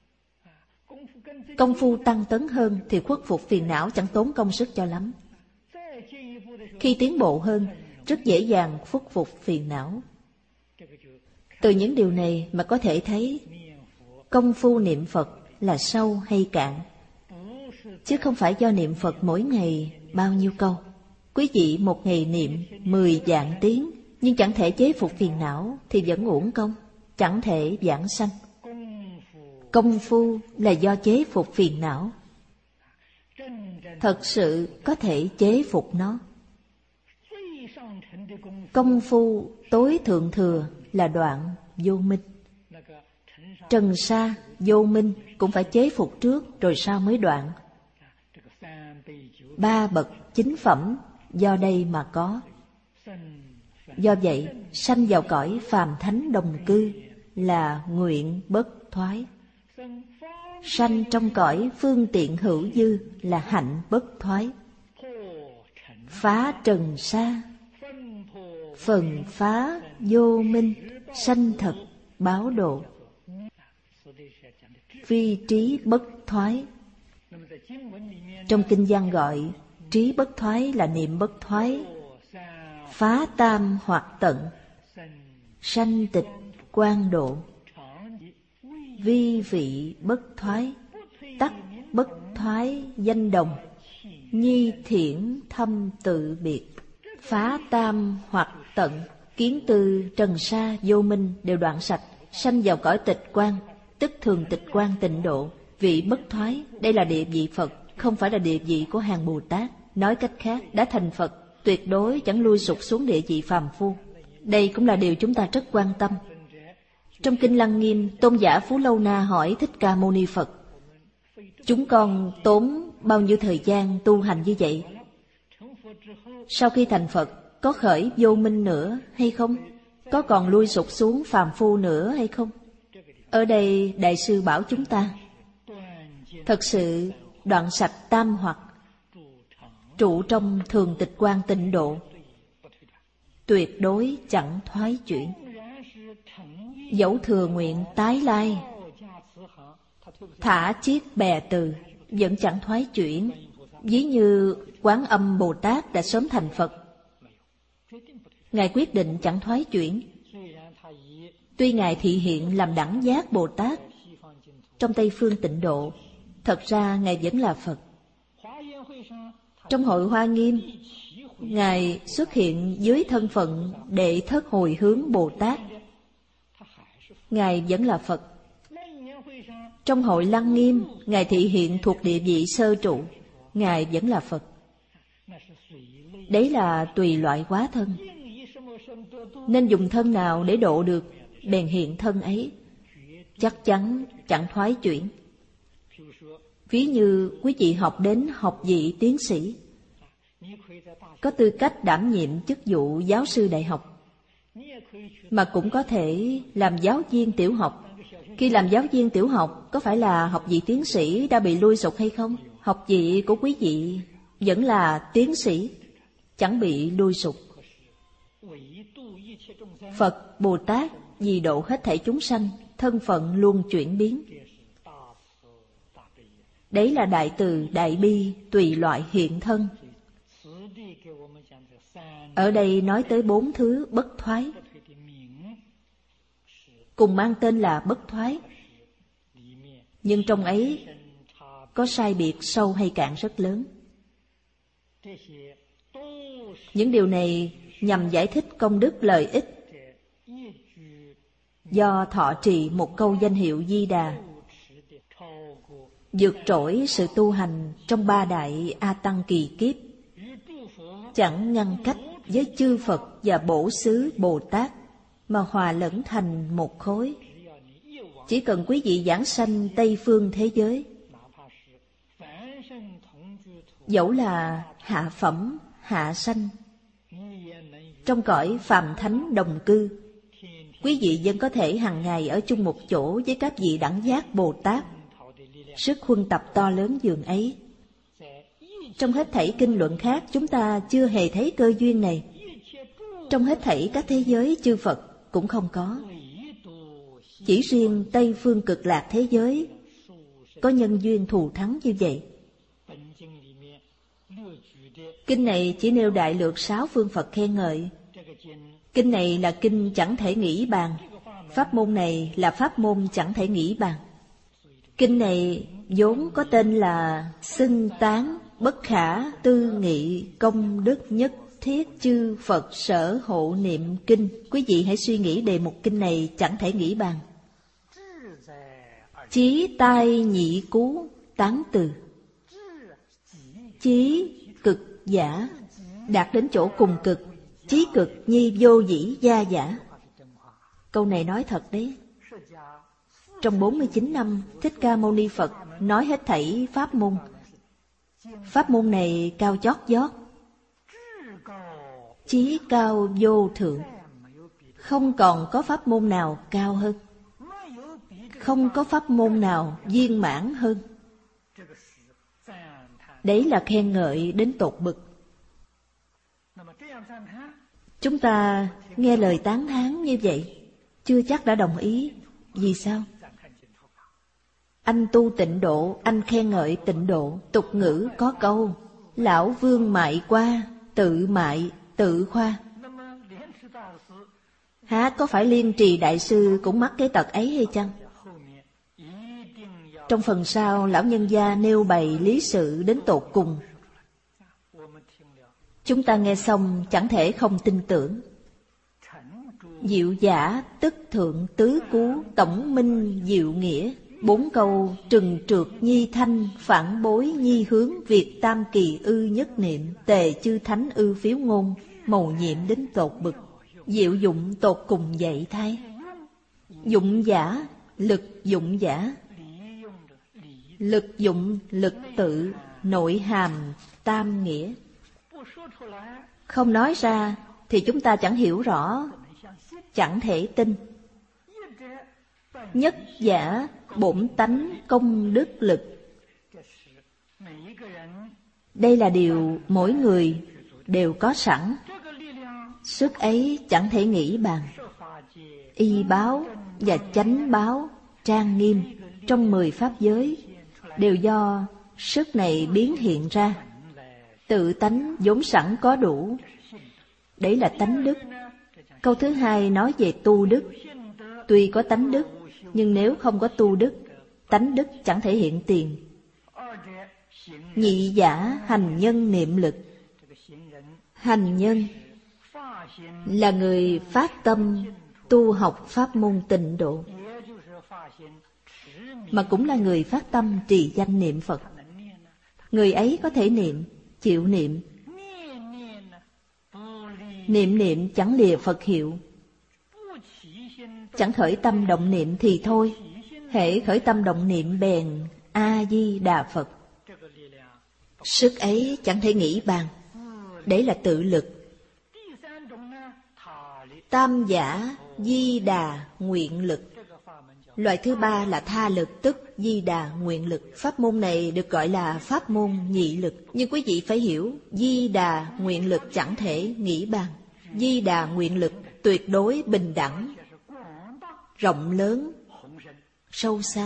Công phu tăng tấn hơn thì khuất phục phiền não chẳng tốn công sức cho lắm. Khi tiến bộ hơn, rất dễ dàng khuất phục phiền não. Từ những điều này mà có thể thấy công phu niệm Phật là sâu hay cạn, chứ không phải do niệm Phật mỗi ngày bao nhiêu câu. Quý vị một ngày niệm mười vạn tiếng, nhưng chẳng thể chế phục phiền não thì vẫn uổng công, chẳng thể vãng sanh. Công phu là do chế phục phiền não, thật sự có thể chế phục nó. Công phu tối thượng thừa là đoạn vô minh. Trần sa vô minh cũng phải chế phục trước rồi sau mới đoạn. Ba bậc chính phẩm do đây mà có. Do vậy, sanh vào cõi phàm thánh đồng cư là nguyện bất thoái. Sanh trong cõi phương tiện hữu dư là hạnh bất thoái. Phá trần sa, phần phá vô minh, sanh thật báo độ. Phi trí bất thoái. Trong kinh văn gọi trí bất thoái là niệm bất thoái. Phá tam hoặc tận, sanh tịch quang độ. Vi vị bất thoái, tắc bất thoái danh đồng. Nhi thiển thâm tự biệt. Phá tam hoặc tận, kiến tư trần sa vô minh đều đoạn sạch, sanh vào cõi tịch quang, tức thường tịch quang tịnh độ. Vị bất thoái, đây là địa vị Phật, không phải là địa vị của hàng Bồ Tát. Nói cách khác, đã thành Phật, tuyệt đối chẳng lui sụt xuống địa vị phàm phu. Đây cũng là điều chúng ta rất quan tâm. Trong kinh Lăng Nghiêm, tôn giả Phú Lâu Na hỏi Thích Ca Mâu Ni Phật: chúng con tốn bao nhiêu thời gian tu hành như vậy? Sau khi thành Phật, có khởi vô minh nữa hay không? Có còn lui sụt xuống phàm phu nữa hay không? Ở đây Đại sư bảo chúng ta, thật sự đoạn sạch tam hoặc, trụ trong thường tịch quang tịnh độ, tuyệt đối chẳng thoái chuyển. Dẫu thừa nguyện tái lai, thả chiếc bè từ, vẫn chẳng thoái chuyển. Ví như Quán Âm Bồ Tát đã sớm thành Phật, Ngài quyết định chẳng thoái chuyển. Tuy Ngài thị hiện làm đẳng giác Bồ Tát trong Tây Phương Tịnh Độ, thật ra Ngài vẫn là Phật. Trong hội Hoa Nghiêm, Ngài xuất hiện dưới thân phận Đệ Thất Hồi Hướng Bồ Tát, Ngài vẫn là Phật. Trong hội Lăng Nghiêm, Ngài thị hiện thuộc địa vị sơ trụ, Ngài vẫn là Phật. Đấy là tùy loại hóa thân. Nên dùng thân nào để độ được, bèn hiện thân ấy, chắc chắn chẳng thoái chuyển. Ví như quý vị học đến học vị tiến sĩ, có tư cách đảm nhiệm chức vụ giáo sư đại học, mà cũng có thể làm giáo viên tiểu học. Khi làm giáo viên tiểu học, có phải là học vị tiến sĩ đã bị lui sụt hay không? Học vị của quý vị vẫn là tiến sĩ, chẳng bị lui sụt. Phật, Bồ Tát vì độ hết thảy chúng sanh, thân phận luôn chuyển biến. Đấy là đại từ, đại bi, tùy loại hiện thân. Ở đây nói tới bốn thứ bất thoái, cùng mang tên là bất thoái, nhưng trong ấy có sai biệt sâu hay cạn rất lớn. Những điều này nhằm giải thích công đức lợi ích do thọ trì một câu danh hiệu Di Đà vượt trội sự tu hành trong ba đại A Tăng kỳ kiếp, chẳng ngăn cách với chư Phật và Bổ Xứ Bồ Tát mà hòa lẫn thành một khối. Chỉ cần quý vị giảng sanh Tây phương thế giới, dẫu là hạ phẩm, hạ sanh, trong cõi phàm thánh đồng cư, quý vị vẫn có thể hàng ngày ở chung một chỗ với các vị đẳng giác Bồ Tát. Sức huân tập to lớn dường ấy, trong hết thảy kinh luận khác chúng ta chưa hề thấy cơ duyên này. Trong hết thảy các thế giới chư Phật cũng không có. Chỉ riêng Tây phương cực lạc thế giới có nhân duyên thù thắng như vậy. Kinh này chỉ nêu đại lược sáu phương Phật khen ngợi. Kinh này là kinh chẳng thể nghĩ bàn. Pháp môn này là pháp môn chẳng thể nghĩ bàn. Kinh này vốn có tên là xưng tán bất khả tư nghị công đức nhất thiết chư Phật sở hộ niệm kinh. Quý vị hãy suy nghĩ đề mục kinh này chẳng thể nghĩ bàn. Chí tai nhị cú tán từ. Chí cực giả, đạt đến chỗ cùng cực. Chí cực nhi vô dĩ gia giả. Câu này nói thật đấy. Trong bốn mươi chín năm, Thích Ca Mâu Ni Phật nói hết thảy pháp môn. Pháp môn này cao chót vót, chí cao vô thượng. Không còn có pháp môn nào cao hơn, không có pháp môn nào viên mãn hơn. Đấy là khen ngợi đến tột bực. Chúng ta nghe lời tán thán như vậy, chưa chắc đã đồng ý. Vì sao? Anh tu tịnh độ, anh khen ngợi tịnh độ. Tục ngữ có câu, lão vương mại qua, tự mại, tự khoa. Há có phải Liên Trì Đại Sư cũng mắc cái tật ấy hay chăng? Trong phần sau, lão nhân gia nêu bày lý sự đến tột cùng. Chúng ta nghe xong chẳng thể không tin tưởng. Diệu giả tức thượng tứ cú, tổng minh diệu nghĩa. Bốn câu trừng trượt nhi thanh, phản bối nhi hướng, việc tam kỳ ư nhất niệm, tề chư thánh ư phiếu ngôn, mầu nhiệm đến tột bực. Diệu dụng tột cùng vậy thay. Dụng giả, lực dụng giả. Lực dụng, lực tự, nội hàm, tam nghĩa. Không nói ra thì chúng ta chẳng hiểu rõ, chẳng thể tin. Nhất giả, bổn tánh công đức lực. Đây là điều mỗi người đều có sẵn. Sức ấy chẳng thể nghĩ bàn. Y báo và chánh báo trang nghiêm trong mười pháp giới đều do sức này biến hiện ra. Tự tánh vốn sẵn có đủ. Đấy là tánh đức. Câu thứ hai nói về tu đức. Tuy có tánh đức, nhưng nếu không có tu đức, tánh đức chẳng thể hiện tiền. Nhị giả hành nhân niệm lực. Hành nhân là người phát tâm tu học pháp môn tịnh độ, mà cũng là người phát tâm trì danh niệm Phật. Người ấy có thể niệm, chịu niệm. Niệm niệm chẳng lìa Phật hiệu. Chẳng khởi tâm động niệm thì thôi, hễ khởi tâm động niệm bèn A-di-đà Phật. Sức ấy chẳng thể nghĩ bàn. Đấy là tự lực. Tam giả di đà nguyện lực. Loại thứ ba là tha lực, tức di đà nguyện lực. Pháp môn này được gọi là pháp môn nhị lực. Nhưng quý vị phải hiểu, di đà nguyện lực chẳng thể nghĩ bàn. Di đà nguyện lực tuyệt đối bình đẳng, rộng lớn, sâu xa.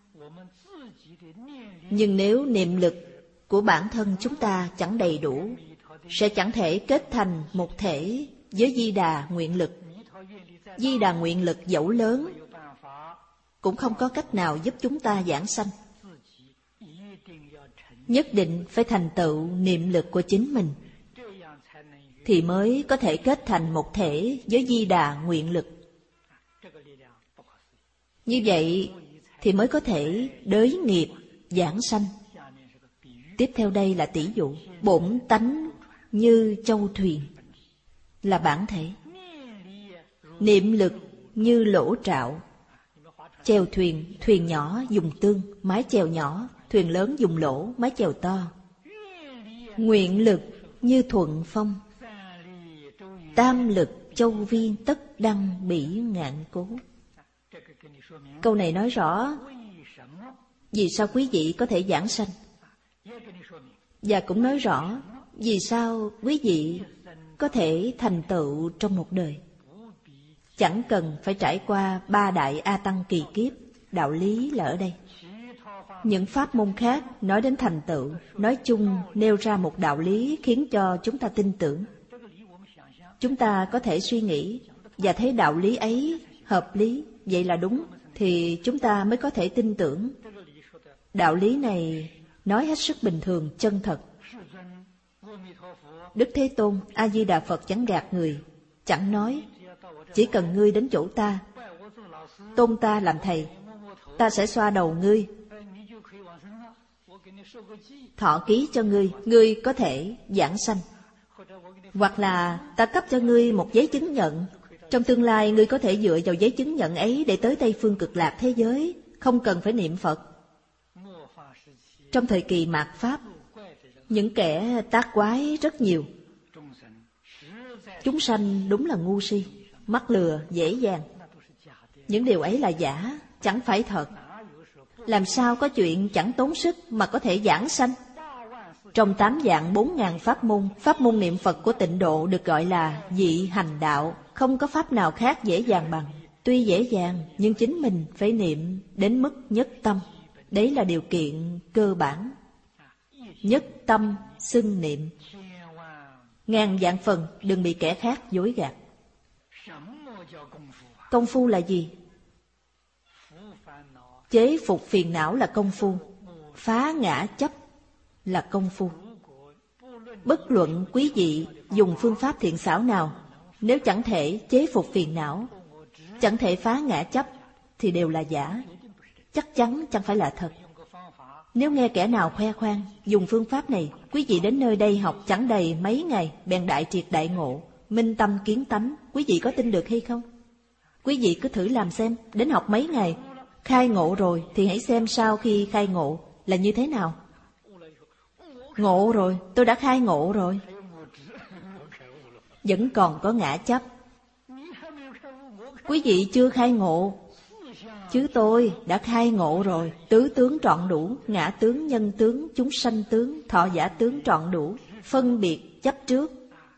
Nhưng nếu niệm lực của bản thân chúng ta chẳng đầy đủ, sẽ chẳng thể kết thành một thể với di đà nguyện lực. Di đà nguyện lực dẫu lớn cũng không có cách nào giúp chúng ta giảng sanh. Nhất định phải thành tựu niệm lực của chính mình, thì mới có thể kết thành một thể với di đà nguyện lực. Như vậy thì mới có thể đới nghiệp giảng sanh. Tiếp theo đây là tỷ dụ. Bổn tánh như châu thuyền là bản thể. Niệm lực như lỗ trạo. Chèo thuyền, thuyền nhỏ dùng tương, mái chèo nhỏ, thuyền lớn dùng lỗ, mái chèo to. Nguyện lực như thuận phong. Tam lực châu viên tất đăng bỉ ngạn cố. Câu này nói rõ vì sao quý vị có thể giảng sanh, và cũng nói rõ vì sao quý vị có thể thành tựu trong một đời. Chẳng cần phải trải qua ba đại A Tăng kỳ kiếp. Đạo lý là ở đây. Những pháp môn khác nói đến thành tựu, nói chung nêu ra một đạo lý khiến cho chúng ta tin tưởng. Chúng ta có thể suy nghĩ và thấy đạo lý ấy hợp lý, vậy là đúng, thì chúng ta mới có thể tin tưởng. Đạo lý này nói hết sức bình thường, chân thật. Đức Thế Tôn, A-di-đà Phật chẳng gạt người, chẳng nói chỉ cần ngươi đến chỗ ta, tôn ta làm thầy, ta sẽ xoa đầu ngươi, thọ ký cho ngươi, ngươi có thể giảng sanh. Hoặc là ta cấp cho ngươi một giấy chứng nhận, trong tương lai ngươi có thể dựa vào giấy chứng nhận ấy để tới Tây Phương Cực Lạc thế giới, không cần phải niệm Phật. Trong thời kỳ mạt Pháp, những kẻ tác quái rất nhiều. Chúng sanh đúng là ngu si, mắc lừa dễ dàng. Những điều ấy là giả, chẳng phải thật. Làm sao có chuyện chẳng tốn sức mà có thể giảng sanh? Trong tám vạn bốn ngàn pháp môn, pháp môn niệm Phật của Tịnh Độ được gọi là dị hành đạo, không có pháp nào khác dễ dàng bằng. Tuy dễ dàng, nhưng chính mình phải niệm đến mức nhất tâm. Đấy là điều kiện cơ bản. Nhất tâm xưng niệm. Ngàn vạn phần đừng bị kẻ khác dối gạt. Công phu là gì? Chế phục phiền não là công phu. Phá ngã chấp là công phu. Bất luận quý vị dùng phương pháp thiện xảo nào, nếu chẳng thể chế phục phiền não, chẳng thể phá ngã chấp, thì đều là giả. Chắc chắn chẳng phải là thật. Nếu nghe kẻ nào khoe khoang dùng phương pháp này, quý vị đến nơi đây học chẳng đầy mấy ngày bèn đại triệt đại ngộ, minh tâm kiến tánh, quý vị có tin được hay không? Quý vị cứ thử làm xem, đến học mấy ngày, khai ngộ rồi thì hãy xem sau khi khai ngộ là như thế nào. Ngộ rồi, tôi đã khai ngộ rồi, vẫn còn có ngã chấp. Quý vị chưa khai ngộ, chứ tôi đã khai ngộ rồi. Tứ tướng trọn đủ, ngã tướng, nhân tướng, chúng sanh tướng, thọ giả tướng trọn đủ. Phân biệt chấp trước,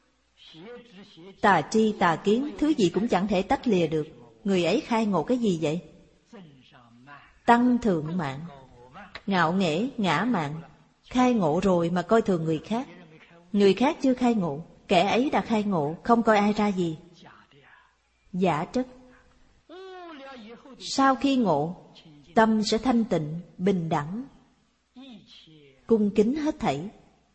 tà tri tà kiến, thứ gì cũng chẳng thể tách lìa được. Người ấy khai ngộ cái gì vậy? Tăng thượng mạng, ngạo nghễ, ngã mạn. Khai ngộ rồi mà coi thường người khác. Người khác chưa khai ngộ, kẻ ấy đã khai ngộ, không coi ai ra gì. Giả chất. Sau khi ngộ, tâm sẽ thanh tịnh, bình đẳng, cung kính hết thảy.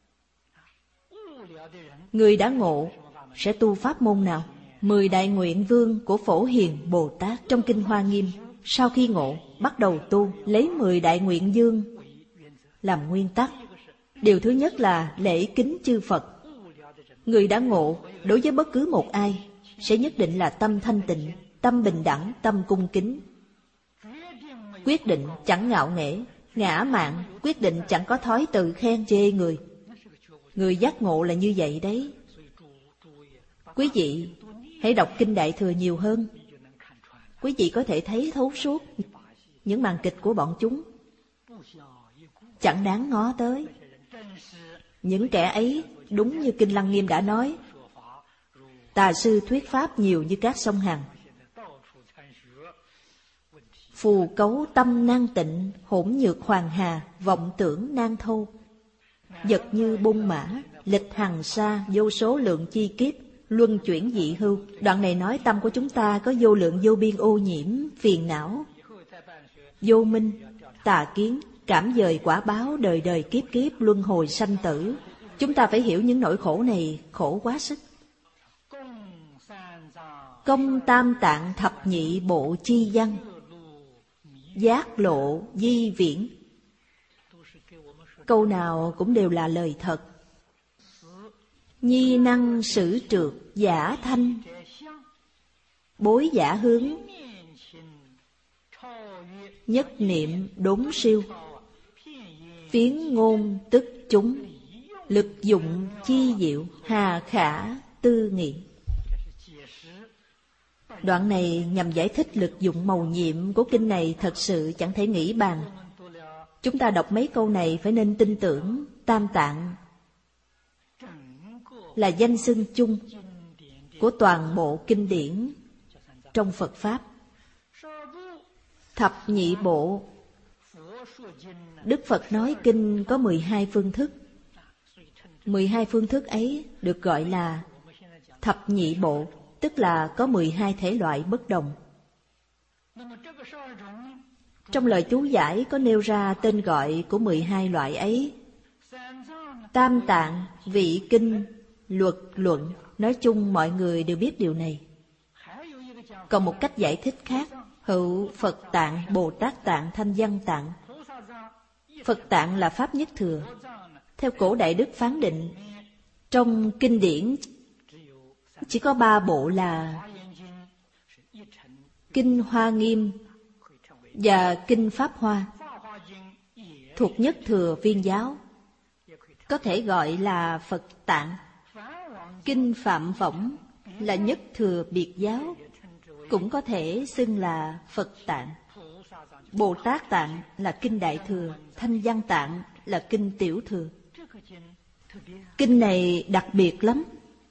Người đã ngộ sẽ tu pháp môn nào? Mười đại nguyện vương của Phổ Hiền Bồ Tát trong Kinh Hoa Nghiêm, sau khi ngộ, bắt đầu tu, lấy mười đại nguyện vương làm nguyên tắc. Điều thứ nhất là lễ kính chư Phật. Người đã ngộ, đối với bất cứ một ai, sẽ nhất định là tâm thanh tịnh, tâm bình đẳng, tâm cung kính. Quyết định chẳng ngạo nghễ, ngã mạn, quyết định chẳng có thói tự khen chê người. Người giác ngộ là như vậy đấy. Quý vị hãy đọc Kinh Đại Thừa nhiều hơn, quý vị có thể thấy thấu suốt những màn kịch của bọn chúng. Chẳng đáng ngó tới. Những kẻ ấy đúng như Kinh Lăng Nghiêm đã nói, tà sư thuyết pháp nhiều như các sông Hằng. Phù cấu tâm nan tịnh, hỗn nhược hoàng hà, vọng tưởng nan thâu. Vật như bung mã, lịch hằng sa, vô số lượng chi kiếp, luân chuyển dị hưu. Đoạn này nói tâm của chúng ta có vô lượng vô biên ô nhiễm, phiền não, vô minh, tà kiến, cảm dời quả báo, đời đời kiếp kiếp, luân hồi sanh tử. Chúng ta phải hiểu những nỗi khổ này khổ quá sức. Công tam tạng thập nhị bộ chi văn, giác lộ di viễn. câu nào cũng đều là lời thật. Nhi năng sử trượt giả thanh, bối giả hướng, nhất niệm đốn siêu. Phiến ngôn tức chúng, lực dụng chi diệu, hà khả tư nghị. Đoạn này nhằm giải thích lực dụng mầu nhiệm của kinh này thật sự chẳng thể nghĩ bàn. Chúng ta đọc mấy câu này phải nên tin tưởng Tam Tạng là danh xưng chung của toàn bộ kinh điển trong Phật Pháp. Thập nhị bộ, Đức Phật nói kinh có mười hai phương thức. mười hai phương thức ấy được gọi là thập nhị bộ, tức là có mười hai thể loại bất đồng. Trong lời chú giải có nêu ra tên gọi của mười hai loại ấy. Tam Tạng, vị kinh, luật, luận, nói chung mọi người đều biết điều này. Còn một cách giải thích khác, hữu Phật Tạng, Bồ Tát Tạng, Thanh Văn Tạng. Phật Tạng là Pháp Nhất Thừa. Theo cổ Đại Đức phán định, trong kinh điển chỉ có ba bộ là Kinh Hoa Nghiêm và Kinh Pháp Hoa, thuộc Nhất Thừa Viên giáo, có thể gọi là Phật Tạng. Kinh Phạm Võng là Nhất Thừa Biệt giáo, cũng có thể xưng là Phật Tạng. Bồ Tát Tạng là Kinh Đại Thừa, Thanh Văn Tạng là Kinh Tiểu Thừa. Kinh này đặc biệt lắm.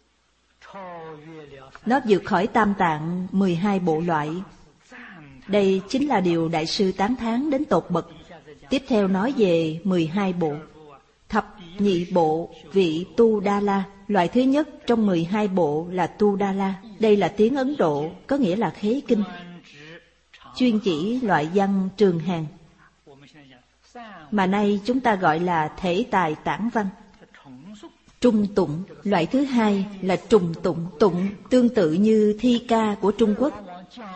Nó vượt khỏi Tam Tạng mười hai bộ loại. Đây chính là điều Đại sư tán thán đến tột bậc. Tiếp theo nói về mười hai bộ. Thập nhị bộ vị Tu Đa La. Loại thứ nhất trong mười hai bộ là Tu Đa La. Đây là tiếng Ấn Độ, có nghĩa là khế kinh, chuyên chỉ loại văn trường hàng, mà nay chúng ta gọi là thể tài tản văn. Trung tụng, loại thứ hai là trùng tụng. Tụng tương tự như thi ca của Trung Quốc.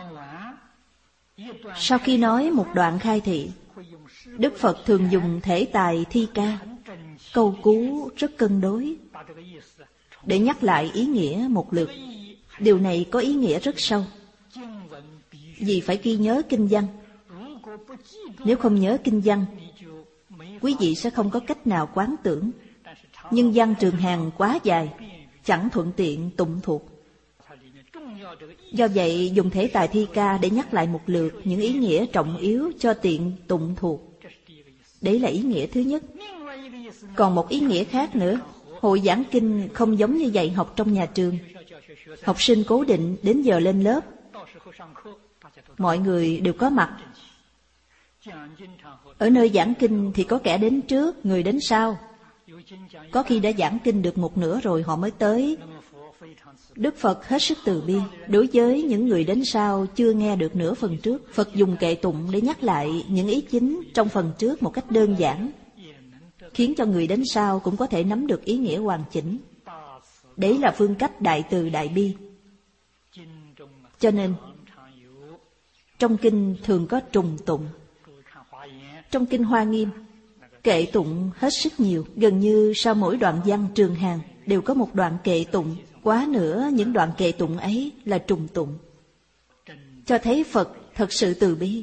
Sau khi nói một đoạn khai thị, Đức Phật thường dùng thể tài thi ca, câu cú rất cân đối, để nhắc lại ý nghĩa một lượt. Điều này có ý nghĩa rất sâu, vì phải ghi nhớ kinh văn. Nếu không nhớ kinh văn, quý vị sẽ không có cách nào quán tưởng. Nhưng văn trường hàng quá dài, chẳng thuận tiện tụng thuộc. Do vậy dùng thể tài thi ca để nhắc lại một lượt những ý nghĩa trọng yếu cho tiện tụng thuộc. Đấy là ý nghĩa thứ nhất. Còn một ý nghĩa khác nữa, hội giảng kinh không giống như dạy học trong nhà trường. Học sinh cố định đến giờ lên lớp, mọi người đều có mặt. Ở nơi giảng kinh thì có kẻ đến trước, người đến sau. Có khi đã giảng kinh được một nửa rồi họ mới tới. Đức Phật hết sức từ bi. Đối với những người đến sau chưa nghe được nửa phần trước, Phật dùng kệ tụng để nhắc lại những ý chính trong phần trước một cách đơn giản, khiến cho người đến sau cũng có thể nắm được ý nghĩa hoàn chỉnh. Đấy là phương cách đại từ đại bi. Cho nên trong kinh thường có trùng tụng. Trong kinh Hoa Nghiêm, kệ tụng hết sức nhiều, gần như sau mỗi đoạn văn trường hàng đều có một đoạn kệ tụng. Quá nữa, những đoạn kệ tụng ấy là trùng tụng, cho thấy Phật thật sự từ bi.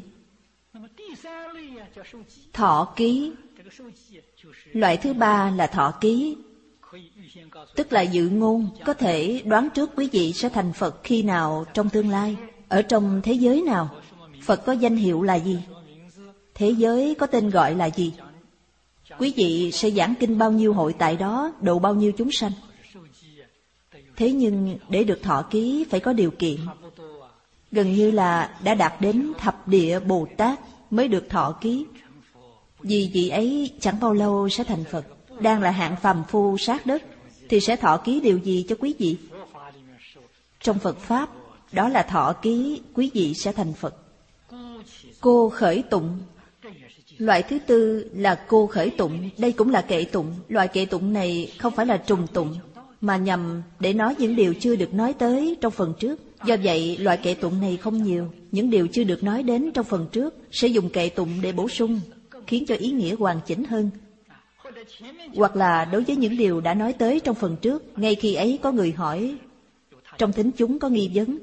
Thọ ký. Loại thứ ba là thọ ký, tức là dự ngôn, có thể đoán trước quý vị sẽ thành Phật khi nào trong tương lai, ở trong thế giới nào. Phật có danh hiệu là gì? Thế giới có tên gọi là gì? Quý vị sẽ giảng kinh bao nhiêu hội tại đó, độ bao nhiêu chúng sanh. Thế nhưng để được thọ ký phải có điều kiện. Gần như là đã đạt đến thập địa Bồ Tát mới được thọ ký. Vì vị ấy chẳng bao lâu sẽ thành Phật. Đang là hạng phàm phu sát đất thì sẽ thọ ký điều gì cho quý vị? Trong Phật Pháp, đó là thọ ký quý vị sẽ thành Phật. Cô khởi tụng. Loại thứ tư là cô khởi tụng. Đây cũng là kệ tụng. Loại kệ tụng này không phải là trùng tụng, mà nhằm để nói những điều chưa được nói tới trong phần trước. Do vậy, loại kệ tụng này không nhiều. Những điều chưa được nói đến trong phần trước sẽ dùng kệ tụng để bổ sung, khiến cho ý nghĩa hoàn chỉnh hơn. Hoặc là đối với những điều đã nói tới trong phần trước, ngay khi ấy có người hỏi, trong thính chúng có nghi vấn.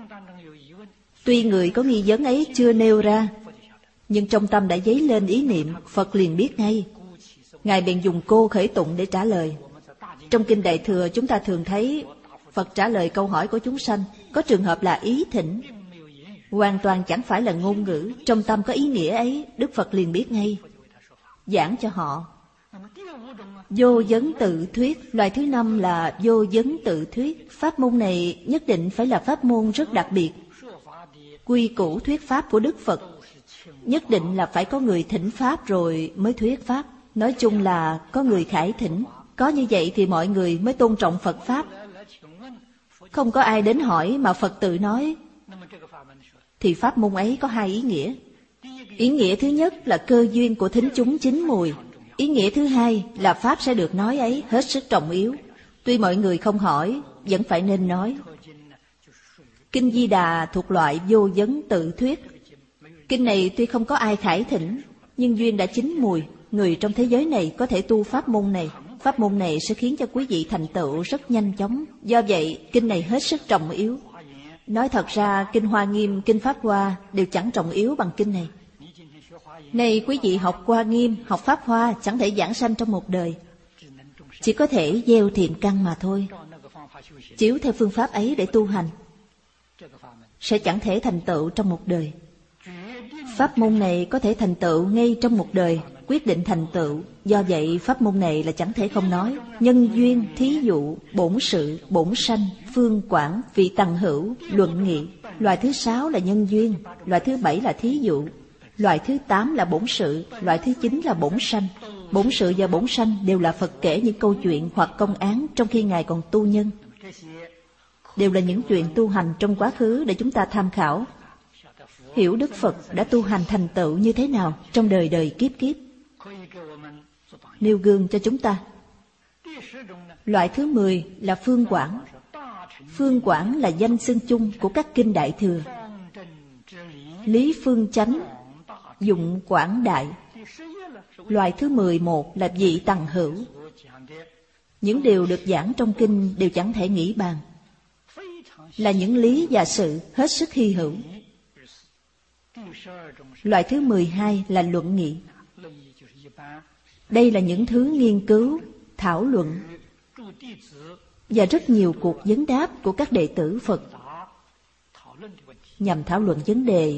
Tuy người có nghi vấn ấy chưa nêu ra, nhưng trong tâm đã dấy lên ý niệm, Phật liền biết ngay. Ngài bèn dùng cô khởi tụng để trả lời. Trong Kinh Đại Thừa chúng ta thường thấy Phật trả lời câu hỏi của chúng sanh, có trường hợp là ý thỉnh, hoàn toàn chẳng phải là ngôn ngữ, trong tâm có ý nghĩa ấy, Đức Phật liền biết ngay, giảng cho họ. Vô vấn tự thuyết, loại thứ năm là vô vấn tự thuyết. Pháp môn này nhất định phải là pháp môn rất đặc biệt. Quy củ thuyết pháp của Đức Phật nhất định là phải có người thỉnh pháp rồi mới thuyết pháp. Nói chung là có người khải thỉnh. Có như vậy thì mọi người mới tôn trọng Phật pháp. Không có ai đến hỏi mà Phật tự nói, thì pháp môn ấy có hai ý nghĩa. Ý nghĩa thứ nhất là cơ duyên của thính chúng chín mùi. Ý nghĩa thứ hai là pháp sẽ được nói ấy hết sức trọng yếu. Tuy mọi người không hỏi, vẫn phải nên nói. Kinh Di Đà thuộc loại vô vấn tự thuyết. Kinh này tuy không có ai khải thỉnh, nhưng duyên đã chín mùi, người trong thế giới này có thể tu pháp môn này. Pháp môn này sẽ khiến cho quý vị thành tựu rất nhanh chóng. Do vậy, kinh này hết sức trọng yếu. Nói thật ra, Kinh Hoa Nghiêm, Kinh Pháp Hoa đều chẳng trọng yếu bằng kinh này. Này quý vị học Hoa Nghiêm, học Pháp Hoa chẳng thể giảng sanh trong một đời, chỉ có thể gieo thiện căn mà thôi. Chiếu theo phương pháp ấy để tu hành, sẽ chẳng thể thành tựu trong một đời. Pháp môn này có thể thành tựu ngay trong một đời, quyết định thành tựu. Do vậy pháp môn này là chẳng thể không nói. Nhân duyên, thí dụ, bổn sự, bổn sanh, phương quảng, vị tằng hữu, luận nghị. Loại thứ sáu là nhân duyên, loại thứ bảy là thí dụ, loại thứ tám là bổn sự, loại thứ chín là bổn sanh. Bổn sự và bổn sanh đều là Phật kể những câu chuyện hoặc công án trong khi Ngài còn tu nhân. Đều là những chuyện tu hành trong quá khứ để chúng ta tham khảo, hiểu Đức Phật đã tu hành thành tựu như thế nào trong đời đời kiếp kiếp, nêu gương cho chúng ta. Loại thứ mười là phương quảng. Phương quảng là danh xưng chung của các kinh Đại Thừa. Lý phương chánh, dụng quảng đại. Loại thứ mười một là vị tằng hữu. Những điều được giảng trong kinh đều chẳng thể nghĩ bàn, là những lý và sự hết sức hy hữu. Loại thứ mười hai là luận nghị. Đây là những thứ nghiên cứu, thảo luận và rất nhiều cuộc vấn đáp của các đệ tử Phật nhằm thảo luận vấn đề.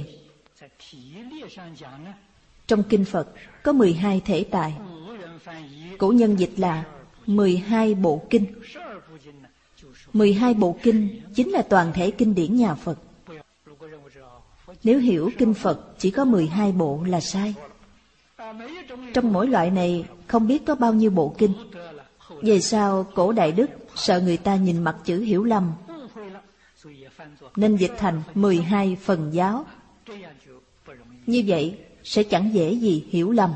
Trong kinh Phật có mười hai thể tài. Cổ nhân dịch là mười hai bộ kinh. mười hai bộ kinh chính là toàn thể kinh điển nhà Phật. Nếu hiểu kinh Phật chỉ có mười hai bộ là sai. Trong mỗi loại này không biết có bao nhiêu bộ kinh. Về sau cổ Đại Đức sợ người ta nhìn mặt chữ hiểu lầm, nên dịch thành mười hai phần giáo. Như vậy sẽ chẳng dễ gì hiểu lầm.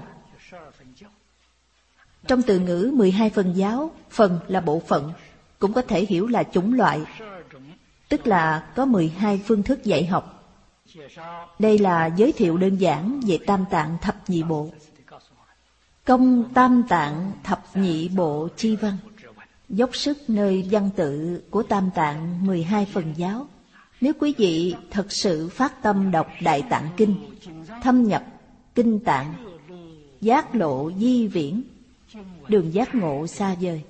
Trong từ ngữ mười hai phần giáo, phần là bộ phận, cũng có thể hiểu là chủng loại, tức là có mười hai phương thức dạy học. Đây là giới thiệu đơn giản về Tam Tạng Thập Nhị Bộ. Công Tam Tạng Thập Nhị Bộ chi văn, dốc sức nơi văn tự của Tam Tạng mười hai phần giáo. Nếu quý vị thật sự phát tâm đọc Đại Tạng Kinh, thâm nhập Kinh Tạng, giác lộ di viễn, đường giác ngộ xa vời.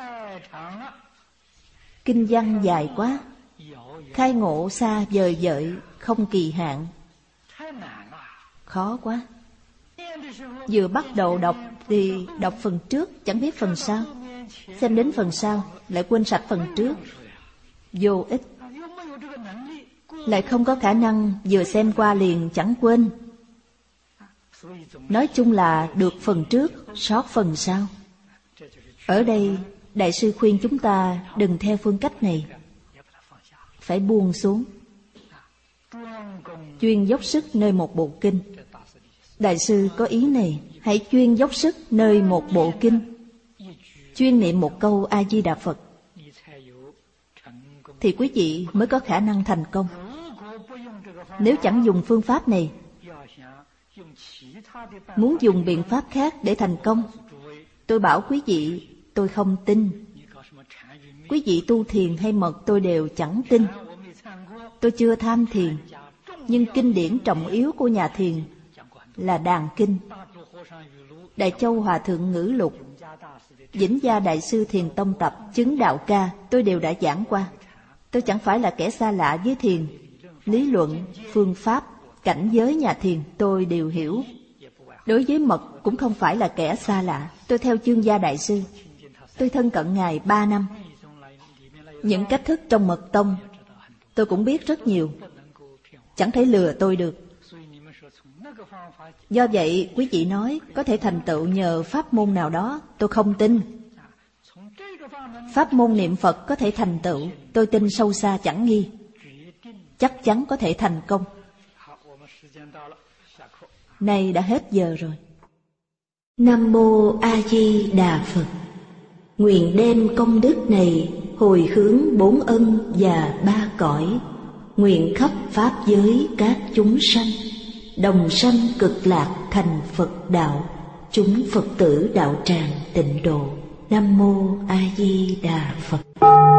Kinh văn dài quá, khai ngộ xa vời vợi, không kỳ hạn, khó quá. Vừa bắt đầu đọc thì đọc phần trước chẳng biết phần sau, xem đến phần sau lại quên sạch phần trước, vô ích. Lại không có khả năng vừa xem qua liền chẳng quên. Nói chung là được phần trước, sót phần sau. Ở đây Đại sư khuyên chúng ta đừng theo phương cách này, phải buông xuống, chuyên dốc sức nơi một bộ kinh. Đại sư có ý này, hãy chuyên dốc sức nơi một bộ kinh, chuyên niệm một câu A Di Đà Phật, thì quý vị mới có khả năng thành công. Nếu chẳng dùng phương pháp này, muốn dùng biện pháp khác để thành công, Tôi bảo quý vị tôi không tin. Quý vị tu thiền hay mật tôi đều chẳng tin. Tôi chưa tham thiền, nhưng kinh điển trọng yếu của nhà thiền là Đàn Kinh, Đại Châu Hòa Thượng Ngữ Lục, Vĩnh Gia Đại Sư Thiền Tông Tập, Chứng Đạo Ca tôi đều đã giảng qua. Tôi chẳng phải là kẻ xa lạ với thiền. Lý luận, phương pháp, cảnh giới nhà thiền tôi đều hiểu. Đối với mật cũng không phải là kẻ xa lạ. Tôi theo Chương Gia Đại Sư. Tôi thân cận Ngài ba năm. Những cách thức trong mật tông tôi cũng biết rất nhiều. Chẳng thể lừa tôi được. Do vậy quý vị nói có thể thành tựu nhờ pháp môn nào đó, tôi không tin. Pháp môn niệm Phật có thể thành tựu, tôi tin sâu xa chẳng nghi. Chắc chắn có thể thành công. Nay đã hết giờ rồi. Nam Mô A Di Đà Phật. Nguyện đem công đức này hồi hướng bốn ân và ba cõi, nguyện khắp pháp giới các chúng sanh đồng sanh cực lạc thành Phật đạo, chúng Phật tử đạo tràng tịnh độ. Nam Mô A Di Đà Phật.